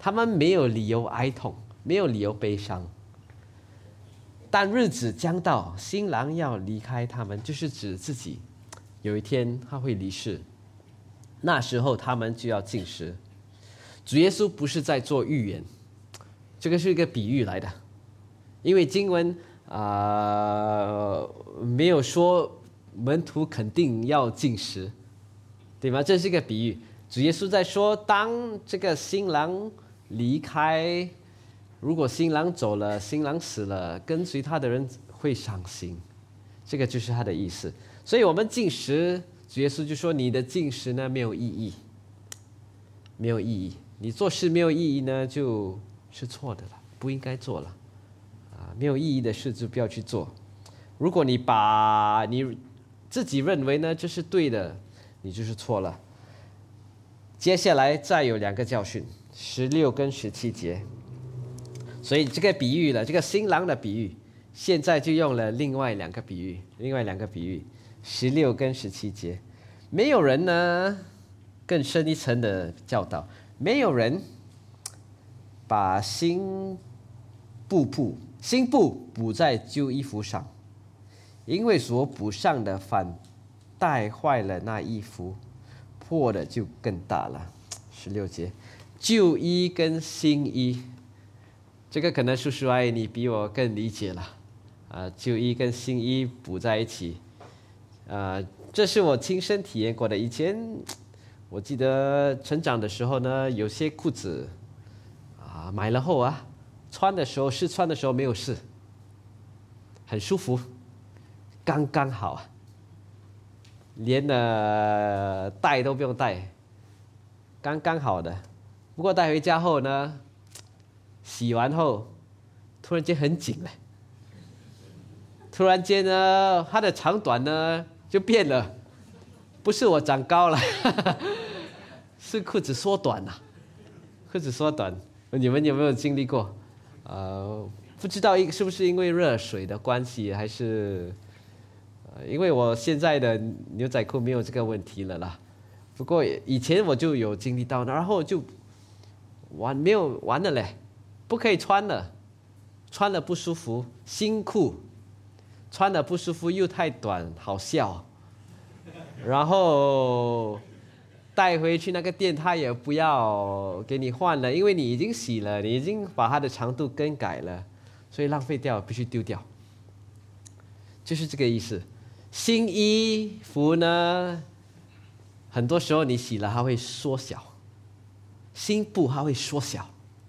他们没有理由哀痛，没有理由悲伤。但日子将到，新郎要离开他们，就是指自己有一天他会离世，那时候他们就要禁食。主耶稣不是在做预言，这个是一个比喻来的，因为经文啊、呃、没有说门徒肯定要禁食，对吗？这是一个比喻。主耶稣在说，当这个新郎离开，如果新郎走了，新郎死了，跟随他的人会伤心，这个就是他的意思。所以我们禁食，主耶稣就说你的禁食呢没有意义，没有意义，你做事没有意义呢就是错的了，不应该做了啊，没有意义的事就不要去做。如果你把你自己认为呢这是对的，你就是错了。接下来再有两个教训，十六跟十七节。所以这个比喻了，这个新郎的比喻，现在就用了另外两个比喻，另外两个比喻，十六跟十七节。没有人呢更深一层的教导，没有人把新布布新布补在旧衣服上，因为所补上的反带坏了那衣服，破的就更大了。十六节，旧衣跟新衣，这个可能叔叔阿姨你比我更理解了啊。旧衣跟新衣补在一起，啊，这是我亲身体验过的。以前我记得成长的时候呢，有些裤子啊买了后啊，穿的时候试穿的时候没有事，很舒服，刚刚好，连呃带都不用带，刚刚好的。不过带回家后呢，洗完后突然间很紧了，突然间呢它的长短呢就变了，不是我长高了是裤子缩短了，裤子缩短。你们有没有经历过？呃，不知道是不是因为热水的关系，还是呃因为我现在的牛仔裤没有这个问题了啦。不过以前我就有经历到，然后就完没有完了嘞，不可以穿了，穿了不舒服，新裤穿了不舒服，又太短，好笑，然后带回去那个店他也不要给你换了，因为你已经洗了，你已经把它的长度更改了，所以浪费掉，必须丢掉，就是这个意思。新衣服呢，很多时候你洗了它会缩小，新布它会缩小，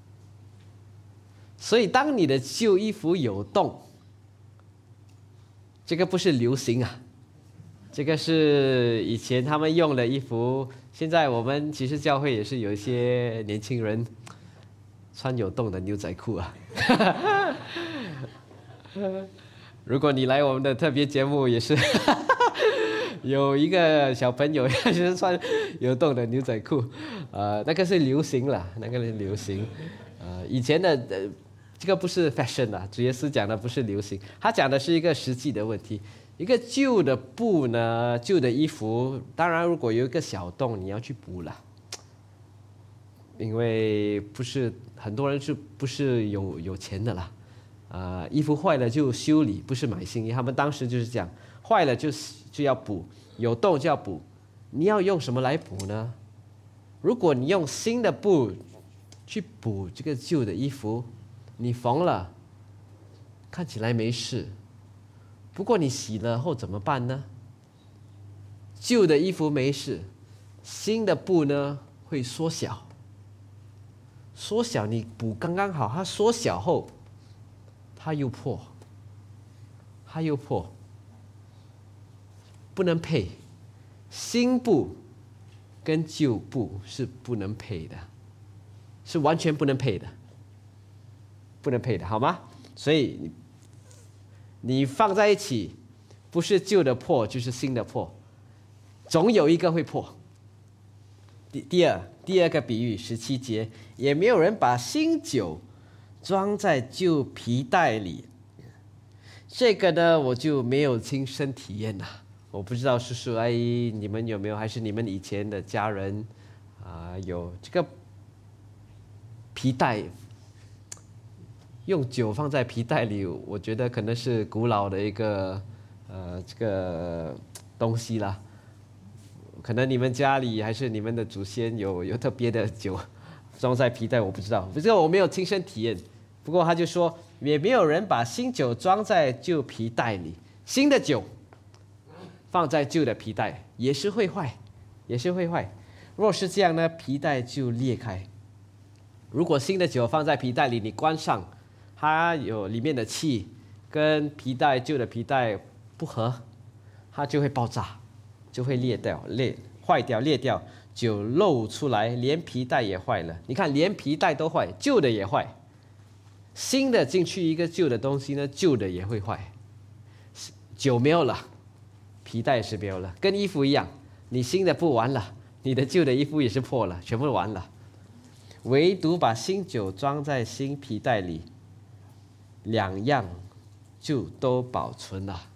所以当你的旧衣服有洞，这个不是流行啊，这个是以前他们用的衣服。现在我们其实教会也是有一些年轻人穿有洞的牛仔裤啊如果你来我们的特别节目，也是有一个小朋友也是穿有洞的牛仔裤，呃，那个是流行了，那个是流行，呃，以前的呃这个不是 fashion 啊，主耶稣讲的不是流行，他讲的是一个实际的问题。一个旧的布呢，旧的衣服，当然如果有一个小洞，你要去补了，因为不是很多人是不是有有钱的啦，啊、呃，衣服坏了就修理，不是买新衣。他们当时就是这样，坏了就就要补，有洞就要补。你要用什么来补呢？如果你用新的布去补这个旧的衣服，你缝了，看起来没事。不过你洗了后怎么办呢？旧的衣服没事，新的布呢会缩小，缩小你补刚刚好，它缩小后它又破，它又破，不能配。新布跟旧布是不能配的，是完全不能配的，不能配的，好吗？所以你放在一起，不是旧的破就是新的破，总有一个会破。第第二第二个比喻，十七节，也没有人把新酒装在旧皮袋里。这个呢，我就没有亲身体验了，我不知道叔叔阿姨你们有没有，还是你们以前的家人啊、呃、有这个皮皮带，用酒放在皮带里，我觉得可能是古老的一个呃这个东西啦。可能你们家里还是你们的祖先有有特别的酒装在皮带，我不知道，这个我没有亲身体验。不过他就说，也没有人把新酒装在旧皮带里，新的酒放在旧的皮带也是会坏，也是会坏。若是这样呢，皮带就裂开。如果新的酒放在皮带里，你关上，它有里面的气跟皮带旧的皮带不合，它就会爆炸，就会裂掉、裂坏掉、裂掉，酒漏出来，连皮带也坏了。你看，连皮带都坏，旧的也坏。新的进去一个旧的东西呢，旧的也会坏。酒没有了，皮带也是没有了，跟衣服一样，你新的不完了，你的旧的衣服也是破了，全部完了。唯独把新酒装在新皮带里，两样就都保存了。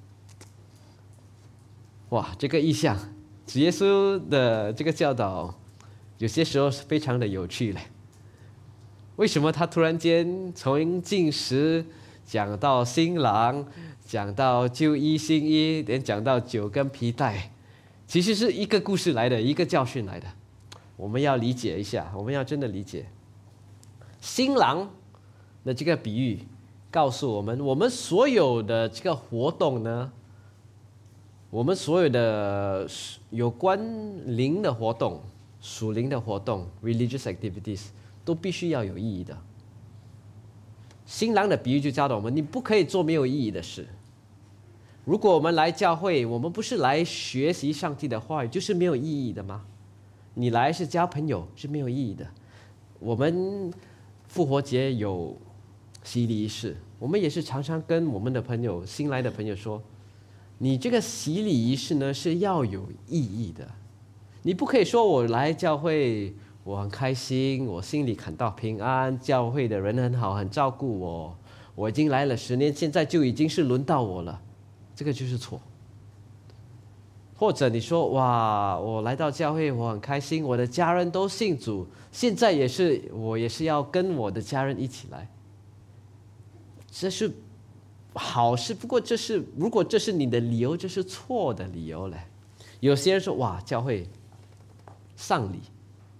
哇，这个意象，主耶稣的这个教导，有些时候是非常的有趣嘞。为什么他突然间从进食讲到新郎，讲到旧衣新衣，连讲到酒跟皮带，其实是一个故事来的，一个教训来的。我们要理解一下，我们要真的理解新郎的这个比喻，告诉我们，我们所有的这个活动呢，我们所有的有关灵的活动、属灵的活动 （religious activities） 都必须要有意义的。新郎的比喻就教导我们，你不可以做没有意义的事。如果我们来教会，我们不是来学习上帝的话语，就是没有意义的吗？你来是交朋友，是没有意义的。我们复活节有洗礼仪式，我们也是常常跟我们的朋友、新来的朋友说，你这个洗礼仪式呢是要有意义的。你不可以说我来教会，我很开心，我心里感到平安，教会的人很好，很照顾我，我已经来了十年，现在就已经是轮到我了，这个就是错。或者你说，哇，我来到教会，我很开心，我的家人都信主，现在也是我也是要跟我的家人一起来，这是好事。不过这是如果这是你的理由，这是错的理由嘞。有些人说，哇，教会丧礼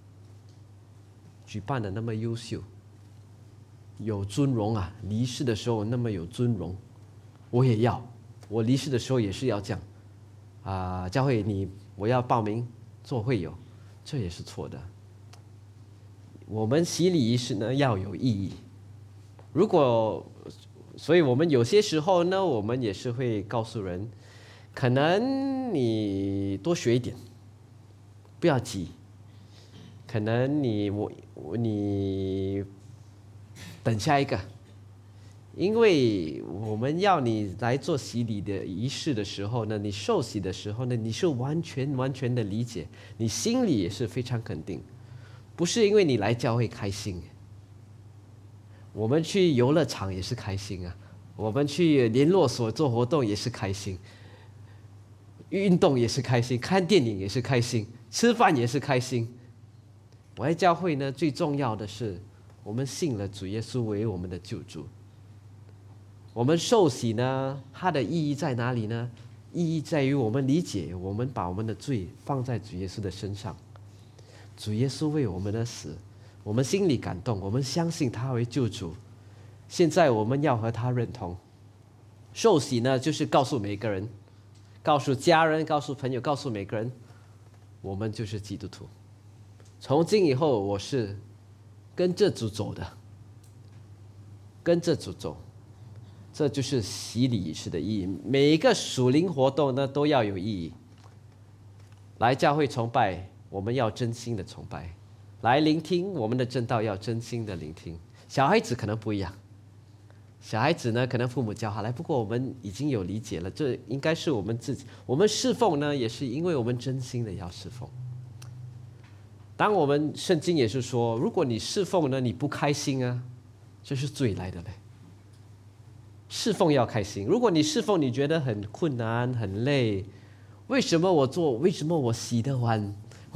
举办的那么优秀，有尊荣啊，离世的时候那么有尊荣，我也要，我离世的时候也是要这样。啊、呃，教会你我要报名做会友，这也是错的。我们洗礼仪式呢要有意义。如果，所以我们有些时候呢，我们也是会告诉人，可能你多学一点，不要急。可能你我你等下一个。因为我们要你来做洗礼的仪式的时候呢，你受洗的时候呢，你是完全完全的理解，你心里也是非常肯定，不是因为你来教会开心。我们去游乐场也是开心啊，我们去联络所做活动也是开心，运动也是开心，看电影也是开心，吃饭也是开心。我来教会呢，最重要的是我们信了主耶稣为我们的救主。我们受洗呢，它的意义在哪里呢？意义在于我们理解，我们把我们的罪放在主耶稣的身上，主耶稣为我们的死，我们心里感动，我们相信他为救主。现在我们要和他认同。受洗呢，就是告诉每个人，告诉家人，告诉朋友，告诉每个人，我们就是基督徒。从今以后，我是跟着主走的，跟着主走。这就是洗礼仪式的意义。每一个属灵活动呢都要有意义。来教会崇拜，我们要真心的崇拜；来聆听我们的正道，要真心的聆听。小孩子可能不一样，小孩子呢可能父母教他来，不过我们已经有理解了，这应该是我们自己。我们侍奉呢，也是因为我们真心的要侍奉。当我们圣经也是说，如果你侍奉呢你不开心啊，这是罪来的嘞。侍奉要开心。如果你侍奉你觉得很困难很累，为什么我做？为什么我洗的碗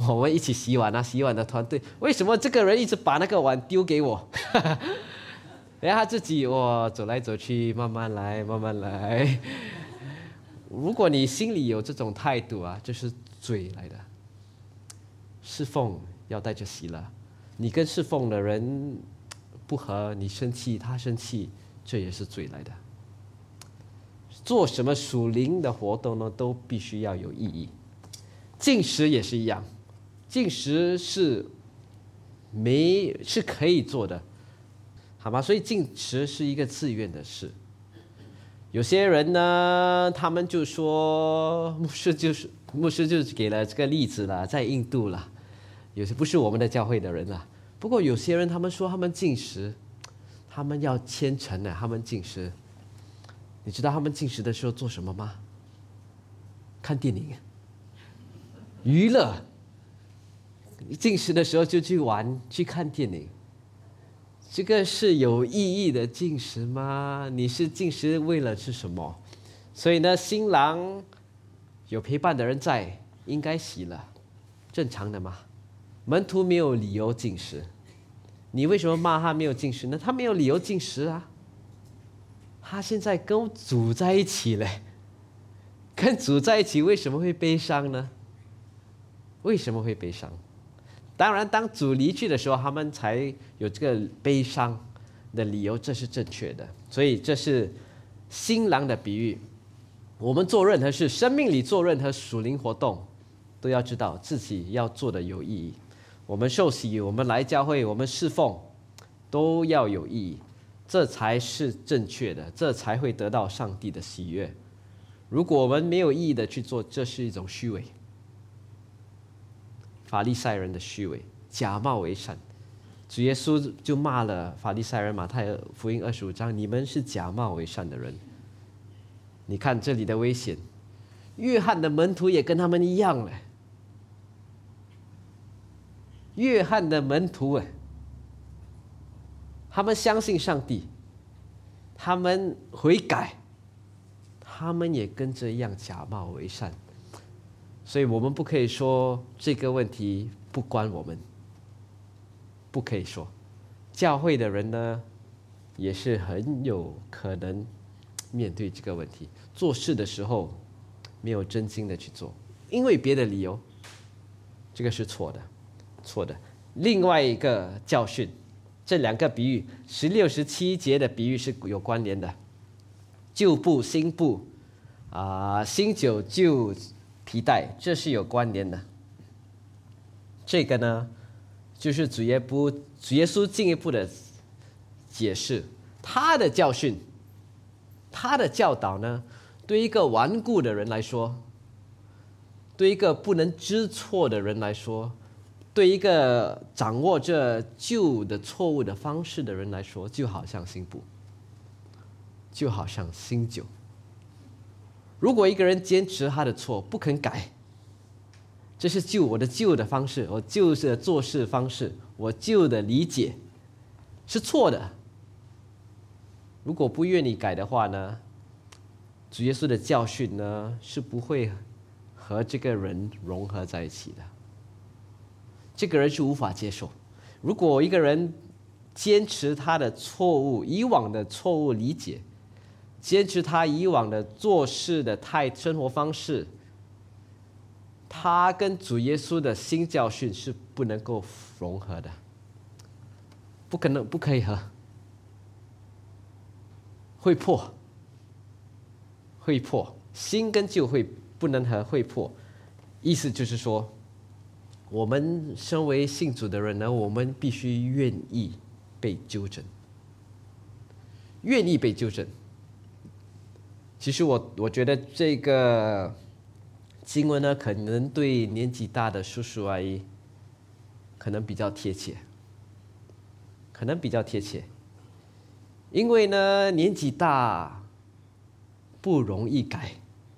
我们一起洗碗啊，洗碗的团队，为什么这个人一直把那个碗丢给我？然后他自己我走来走去，慢慢来，慢慢来。如果你心里有这种态度啊，这是罪来的。侍奉要带着喜乐，你跟侍奉的人不和，你生气，他生气，这也是罪来的。做什么属灵的活动呢，都必须要有意义。禁食也是一样，禁食是没是可以做的，好吗？所以禁食是一个自愿的事。有些人呢，他们就说，牧师就是牧师就是给了这个例子了，在印度了，有些不是我们的教会的人了。不过有些人他们说他们禁食，他们要虔诚的，他们禁食。你知道他们禁食的时候做什么吗？看电影、娱乐。禁食的时候就去玩、去看电影。这个是有意义的禁食吗？你是禁食为了是什么？所以呢，新郎有陪伴的人在，应该喜了，正常的嘛。门徒没有理由禁食，你为什么骂他没有禁食呢？他没有理由禁食啊，他现在跟主在一起嘞，跟主在一起为什么会悲伤呢？为什么会悲伤？当然，当主离去的时候，他们才有这个悲伤的理由，这是正确的。所以这是新郎的比喻。我们做任何事，生命里做任何属灵活动，都要知道自己要做的有意义。我们受洗，我们来教会，我们侍奉，都要有意义，这才是正确的，这才会得到上帝的喜悦。如果我们没有意义的去做，这是一种虚伪。法利赛人的虚伪，假冒为善。主耶稣就骂了法利赛人，马太福音二十五章，你们是假冒为善的人。你看这里的危险，约翰的门徒也跟他们一样了。约翰的门徒哎，他们相信上帝，他们悔改，他们也跟着一样假冒为善。所以我们不可以说这个问题不关我们，不可以说。教会的人呢，也是很有可能面对这个问题，做事的时候没有真心的去做，因为别的理由，这个是错的，错的。另外一个教训，这两个比喻，十六、十七节的比喻是有关联的。旧布、新布，啊、呃，新酒、旧皮带，这是有关联的。这个呢，就是主耶稣主耶稣进一步的解释，他的教训，他的教导呢，对一个顽固的人来说，对一个不能知错的人来说，对一个掌握这旧的错误的方式的人来说，就好像新布，就好像新酒。如果一个人坚持他的错，不肯改，这是旧我的旧的方式，我旧的做事方式，我旧的理解是错的。如果不愿意改的话呢，主耶稣的教训呢是不会和这个人融合在一起的。这个人是无法接受。如果一个人坚持他的错误，以往的错误理解，坚持他以往的做事的态生活方式，他跟主耶稣的新教训是不能够融合的，不可能，不可以合，会破，会破，新跟旧会不能合，会破。意思就是说，我们身为信主的人呢，我们必须愿意被纠正，愿意被纠正。其实我我觉得这个经文呢，可能对年纪大的叔叔阿姨可能比较贴切，可能比较贴切，因为呢年纪大不容易改，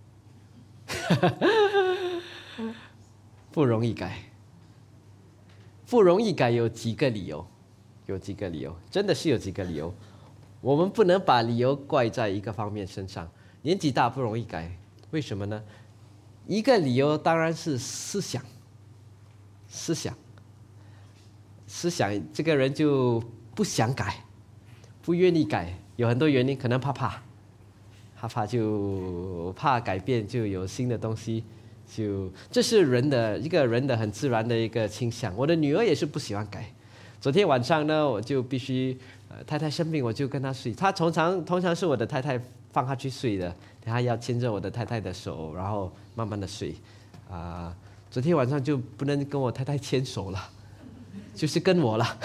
不容易改，不容易改有几个理由，有几个理由，真的是有几个理由，我们不能把理由怪在一个方面身上。年纪大不容易改，为什么呢？一个理由当然是思想， 思想，思想这个人就不想改，不愿意改，有很多原因，可能怕怕，怕怕就怕改变，就有新的东西，就这是人的一个人的很自然的一个倾向。我的女儿也是不喜欢改。昨天晚上呢，我就必须，呃，太太生病，我就跟她睡。她通常通常是我的太太放她去睡的，她要牵着我的太太的手，然后慢慢的睡。啊、呃，昨天晚上就不能跟我太太牵手了，就是跟我了。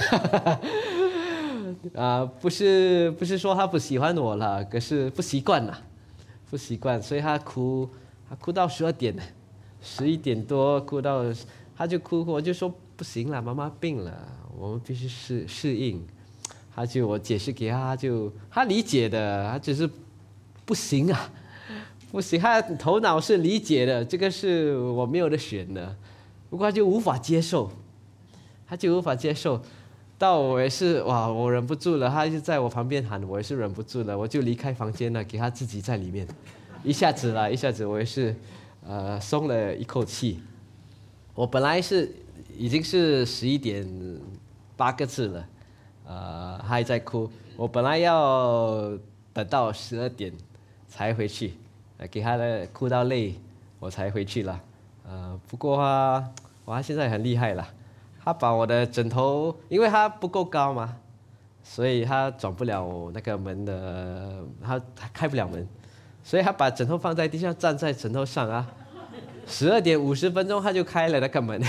啊、呃，不是不是说她不喜欢我了，可是不习惯了，不习惯，所以她哭，她哭到十二点，十一点多哭到，她就哭，我就说不行了，妈妈病了。我们必须适适应，他就我解释给他，他就他理解的，他只是不行啊，不行，他头脑是理解的，这个是我没有得选的，不过他就无法接受，他就无法接受，到我也是哇，我忍不住了，他就在我旁边喊，我也是忍不住了，我就离开房间了，给他自己在里面，一下子啦，一下子我也是呃松了一口气，我本来是已经是十一点。八个字了，呃，还在哭。我本来要等到十二点才回去，呃，给他的哭到累，我才回去了。呃，不过啊，哇，现在很厉害了，他把我的枕头，因为他不够高嘛，所以他转不了那个门的，他他开不了门，所以他把枕头放在地上，站在枕头上啊。十二点五十分钟他就开了那个门。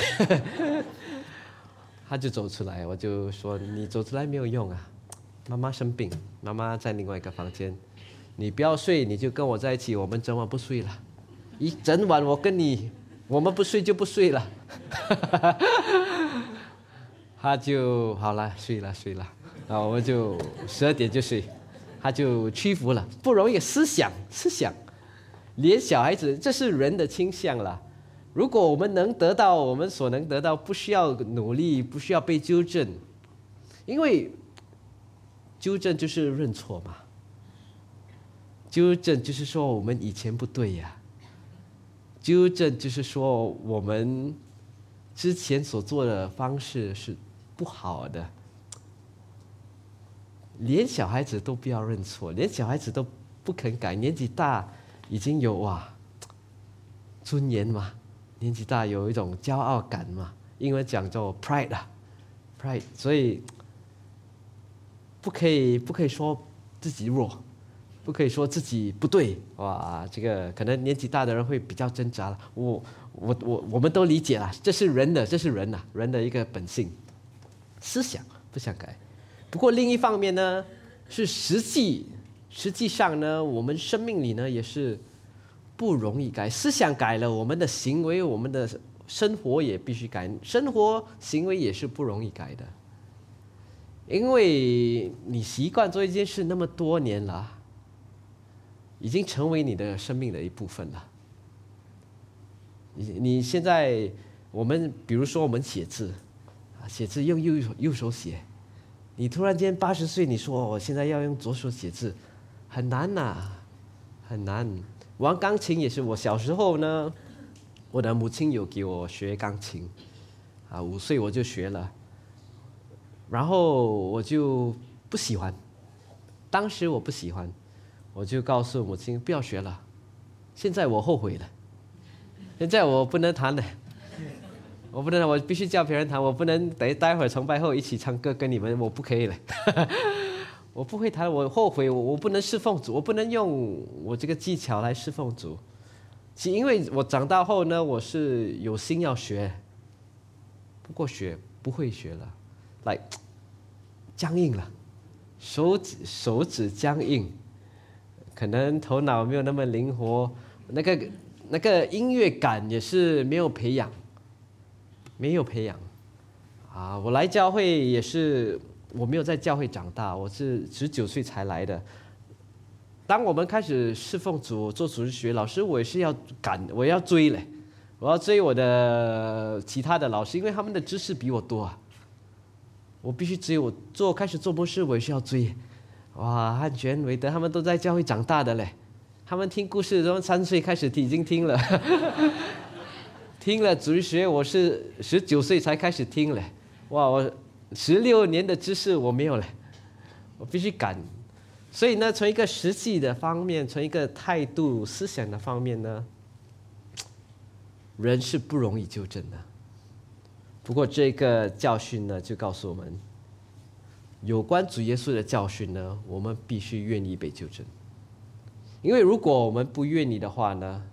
他就走出来，我就说你走出来没有用啊，妈妈生病，妈妈在另外一个房间，你不要睡，你就跟我在一起，我们整晚不睡了，一整晚我跟你，我们不睡就不睡了。他就好了，睡了睡了，然后我们就十二点就睡，他就屈服了，不容易，思想思想，连小孩子，这是人的倾向了。如果我们能得到我们所能得到，不需要努力，不需要被纠正，因为纠正就是认错嘛。纠正就是说我们以前不对呀，纠正就是说我们之前所做的方式是不好的。连小孩子都不要认错，连小孩子都不肯改，年纪大已经有哇尊严嘛。年纪大有一种骄傲感嘛，英文讲做 pride 啊 ，pride， 所以不可以不可以说自己弱，不可以说自己不对，哇，这个可能年纪大的人会比较挣扎了。我我我我们都理解了，这是人的，这是人呐、啊，人的一个本性，思想不想改。不过另一方面呢，是实际实际上呢，我们生命里呢也是。不容易改，思想改了，我们的行为，我们的生活也必须改，生活行为也是不容易改的，因为你习惯做一件事那么多年了，已经成为你的生命的一部分了。你你现在，我们比如说我们写字，啊，写字用右手右手写，你突然间八十岁，你说我现在要用左手写字，很难呐、啊，很难。玩钢琴也是，我小时候呢，我的母亲有给我学钢琴，啊，五岁我就学了，然后我就不喜欢，当时我不喜欢，我就告诉母亲不要学了，现在我后悔了，现在我不能弹了，我不能，我必须教别人弹，我不能等待会儿崇拜后一起唱歌跟你们，我不可以了。我不会弹，我后悔，我我不能侍奉主，我不能用我这个技巧来侍奉主。其因为我长大后呢，我是有心要学，不过学不会学了，来、like, 僵硬了，手指手指僵硬，可能头脑没有那么灵活，那个那个音乐感也是没有培养，没有培养。啊，我来教会也是。我没有在教会长大，我是十九岁才来的。当我们开始侍奉主、做主日学，老师我也是要赶，我要追嘞，我要追我的其他的老师，因为他们的知识比我多啊。我必须追，我做开始做牧师，我也是要追。哇，汉全、韦德他们都在教会长大的嘞，他们听故事从三岁开始已经听了。 听了主日学，我是十九岁才开始听嘞，哇，我十六年的知识我没有嘞，我必须赶。所以呢，从一个实际的方面，从一个态度、思想的方面呢，人是不容易纠正的。不过这个教训呢，就告诉我们，有关主耶稣的教训呢，我们必须愿意被纠正。因为如果我们不愿意的话呢，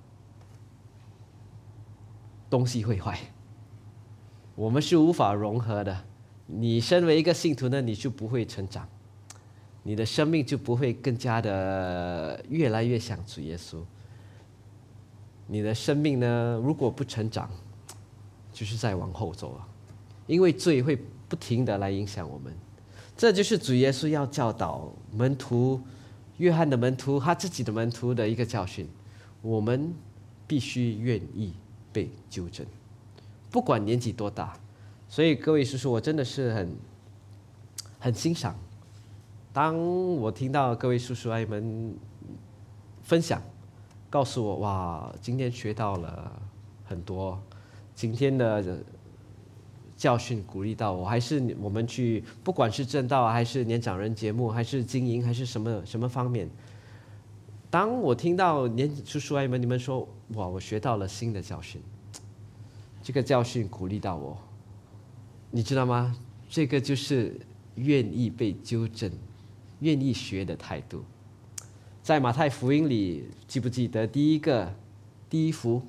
东西会坏，我们是无法融合的。你身为一个信徒呢，你就不会成长，你的生命就不会更加的越来越像主耶稣。你的生命呢，如果不成长，就是在往后走啊，因为罪会不停的来影响我们。这就是主耶稣要教导门徒，约翰的门徒，他自己的门徒的一个教训。我们必须愿意被纠正，不管年纪多大。所以各位叔叔，我真的是很很欣赏，当我听到各位叔叔阿姨们分享，告诉我哇，今天学到了很多，今天的教训鼓励到我，还是我们去，不管是正道还是年长人节目，还是经营，还是什么什么方面，当我听到年叔叔阿姨们你们说哇，我学到了新的教训，这个教训鼓励到我，你知道吗？这个就是愿意被纠正、愿意学的态度。在马太福音里，记不记得第一个第一福？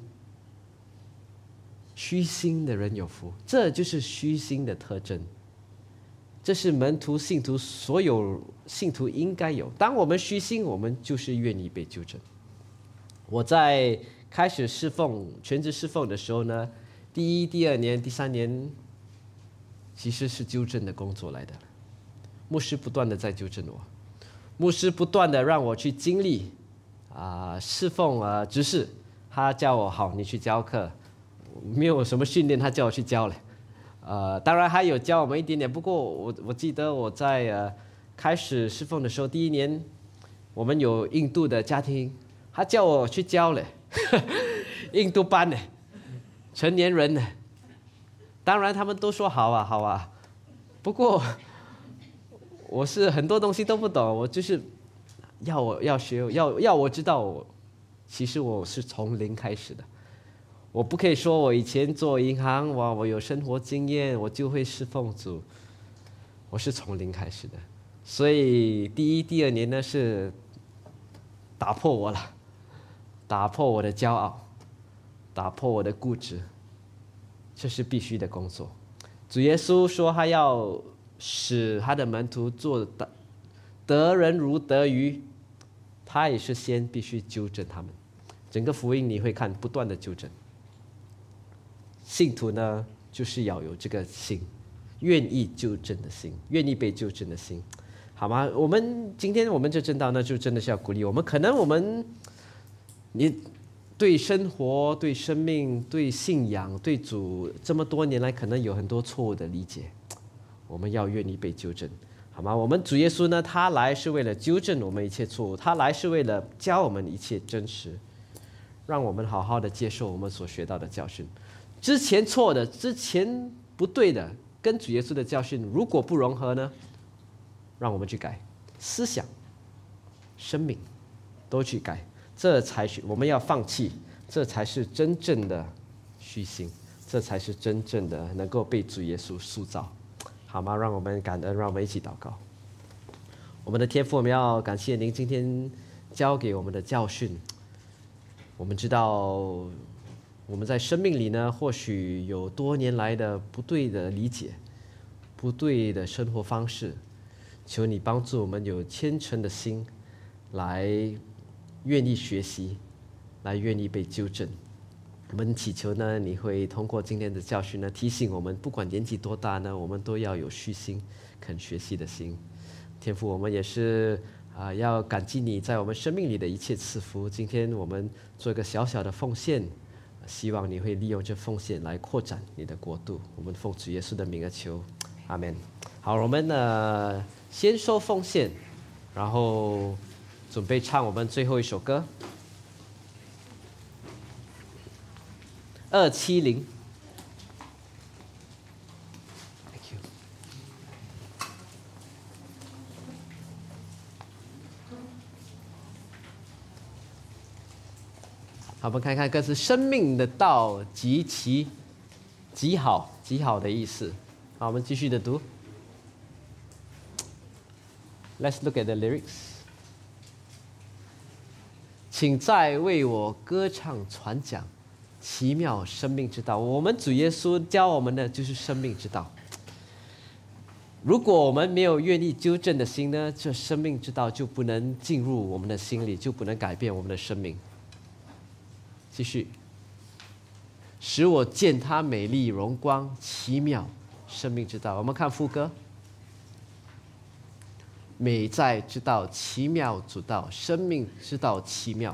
虚心的人有福，这就是虚心的特征。这是门徒、信徒所有信徒应该有。当我们虚心，我们就是愿意被纠正。我在开始侍奉、全职侍奉的时候呢，第一、第二年、第三年，其实是纠正的工作来的。牧师不断的在纠正我，牧师不断的让我去经历啊、呃、侍奉啊、呃、执事，他叫我好，你去教课。没有什么训练，他叫我去教了，呃，当然还有教我们一点点。不过我我记得我在呃开始侍奉的时候，第一年我们有印度的家庭，他叫我去教了，印度班呢，成年人呢。当然他们都说好啊好啊，不过我是很多东西都不懂，我就是要我要学，要要我知道我，其实我是从零开始的。我不可以说我以前做银行，哇，我有生活经验，我就会侍奉主。我是从零开始的，所以第一、第二年呢是打破我了，打破我的骄傲，打破我的固执，这是必须的工作。主耶稣说他要使他的门徒做得得人如得鱼，他也是先必须纠正他们。整个福音你会看不断的纠正。信徒呢，就是要有这个心，愿意纠正的心，愿意被纠正的心，好吗？我们今天我们这正道呢，就真的是要鼓励我们。可能我们，你对生活、对生命、对信仰、对主这么多年来，可能有很多错误的理解，我们要愿意被纠正，好吗？我们主耶稣呢，他来是为了纠正我们一切错误，他来是为了教我们一切真实，让我们好好的接受我们所学到的教训。之前错的、之前不对的，跟主耶稣的教训如果不融合呢，让我们去改思想、生命，都去改，这才是我们要放弃，这才是真正的虚心，这才是真正的能够被主耶稣塑造，好吗？让我们感恩，让我们一起祷告。我们的天父，我们要感谢您今天教给我们的教训。我们知道我们在生命里呢，或许有多年来的不对的理解，不对的生活方式，求你帮助我们有虔诚的心，来愿意学习，来愿意被纠正。我们祈求呢，你会通过今天的教训呢，提醒我们，不管年纪多大呢，我们都要有虚心、肯学习的心。天父，我们也是啊、呃，要感激你在我们生命里的一切赐福。今天我们做一个小小的奉献。希望你会利用这奉献来扩展你的国度。我们奉主耶稣的名而求，阿们。好，我们呢先收奉献，然后准备唱我们最后一首歌。 二七零。Thank you。好，我们看看，这是生命的道极其极好极好的意思。好，我们继续的读。Let's look at the lyrics。请再为我歌唱传讲奇妙生命之道。我们主耶稣教我们的就是生命之道。如果我们没有愿意纠正的心呢，这生命之道就不能进入我们的心里，就不能改变我们的生命。继续，使我见他美丽荣光，奇妙生命之道。我们看副歌。美在之道，奇妙之道，生命之道奇妙。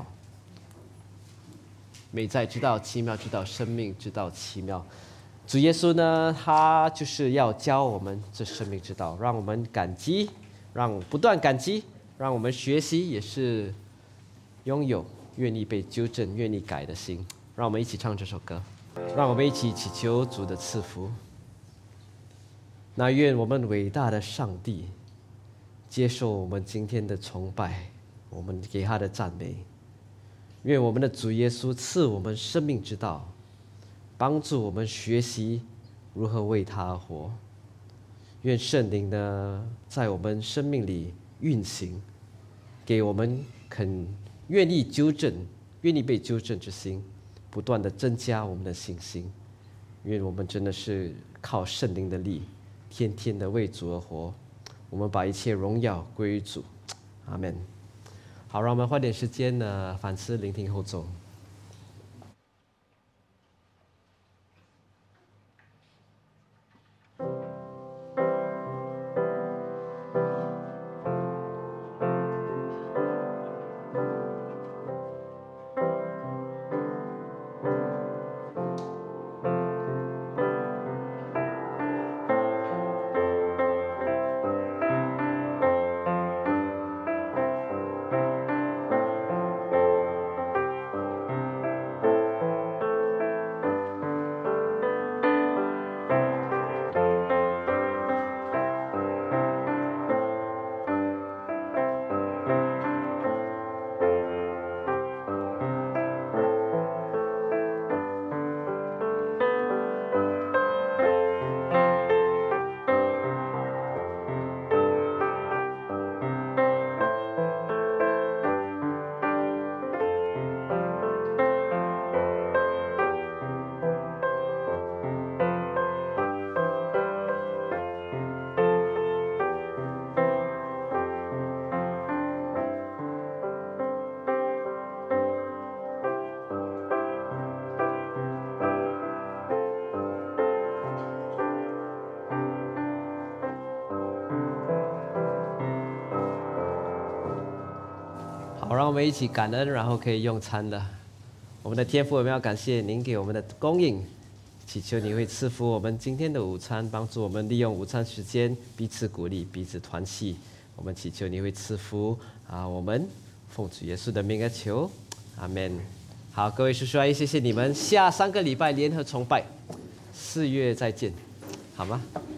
美在之道，奇妙之道，生命之道奇妙。主耶稣呢，他就是要教我们这生命之道，让我们感激，让不断感激，让我们学习，也是拥有愿意被纠正、愿意改的心。让我们一起唱这首歌，让我们一起祈求主的赐福。那愿我们伟大的上帝接受我们今天的崇拜，我们给他的赞美。愿我们的主耶稣赐我们生命之道，帮助我们学习如何为他而活。愿圣灵呢在我们生命里运行，给我们肯愿意纠正、愿意被纠正之心，不断的增加我们的信心。愿我们真的是靠圣灵的力，天天的为主而活。我们把一切荣耀归于主，阿们。好，让我们花点时间呢反思、聆听后奏。好，让我们一起感恩，然后可以用餐了。我们的天父，我们要感谢您给我们的供应，祈求你会赐福我们今天的午餐，帮助我们利用午餐时间彼此鼓励、彼此团契。我们祈求你会赐福啊，我们奉主耶稣的名而求，阿们。好，各位叔叔阿姨，谢谢你们，下三个礼拜联合崇拜，四月再见，好吗？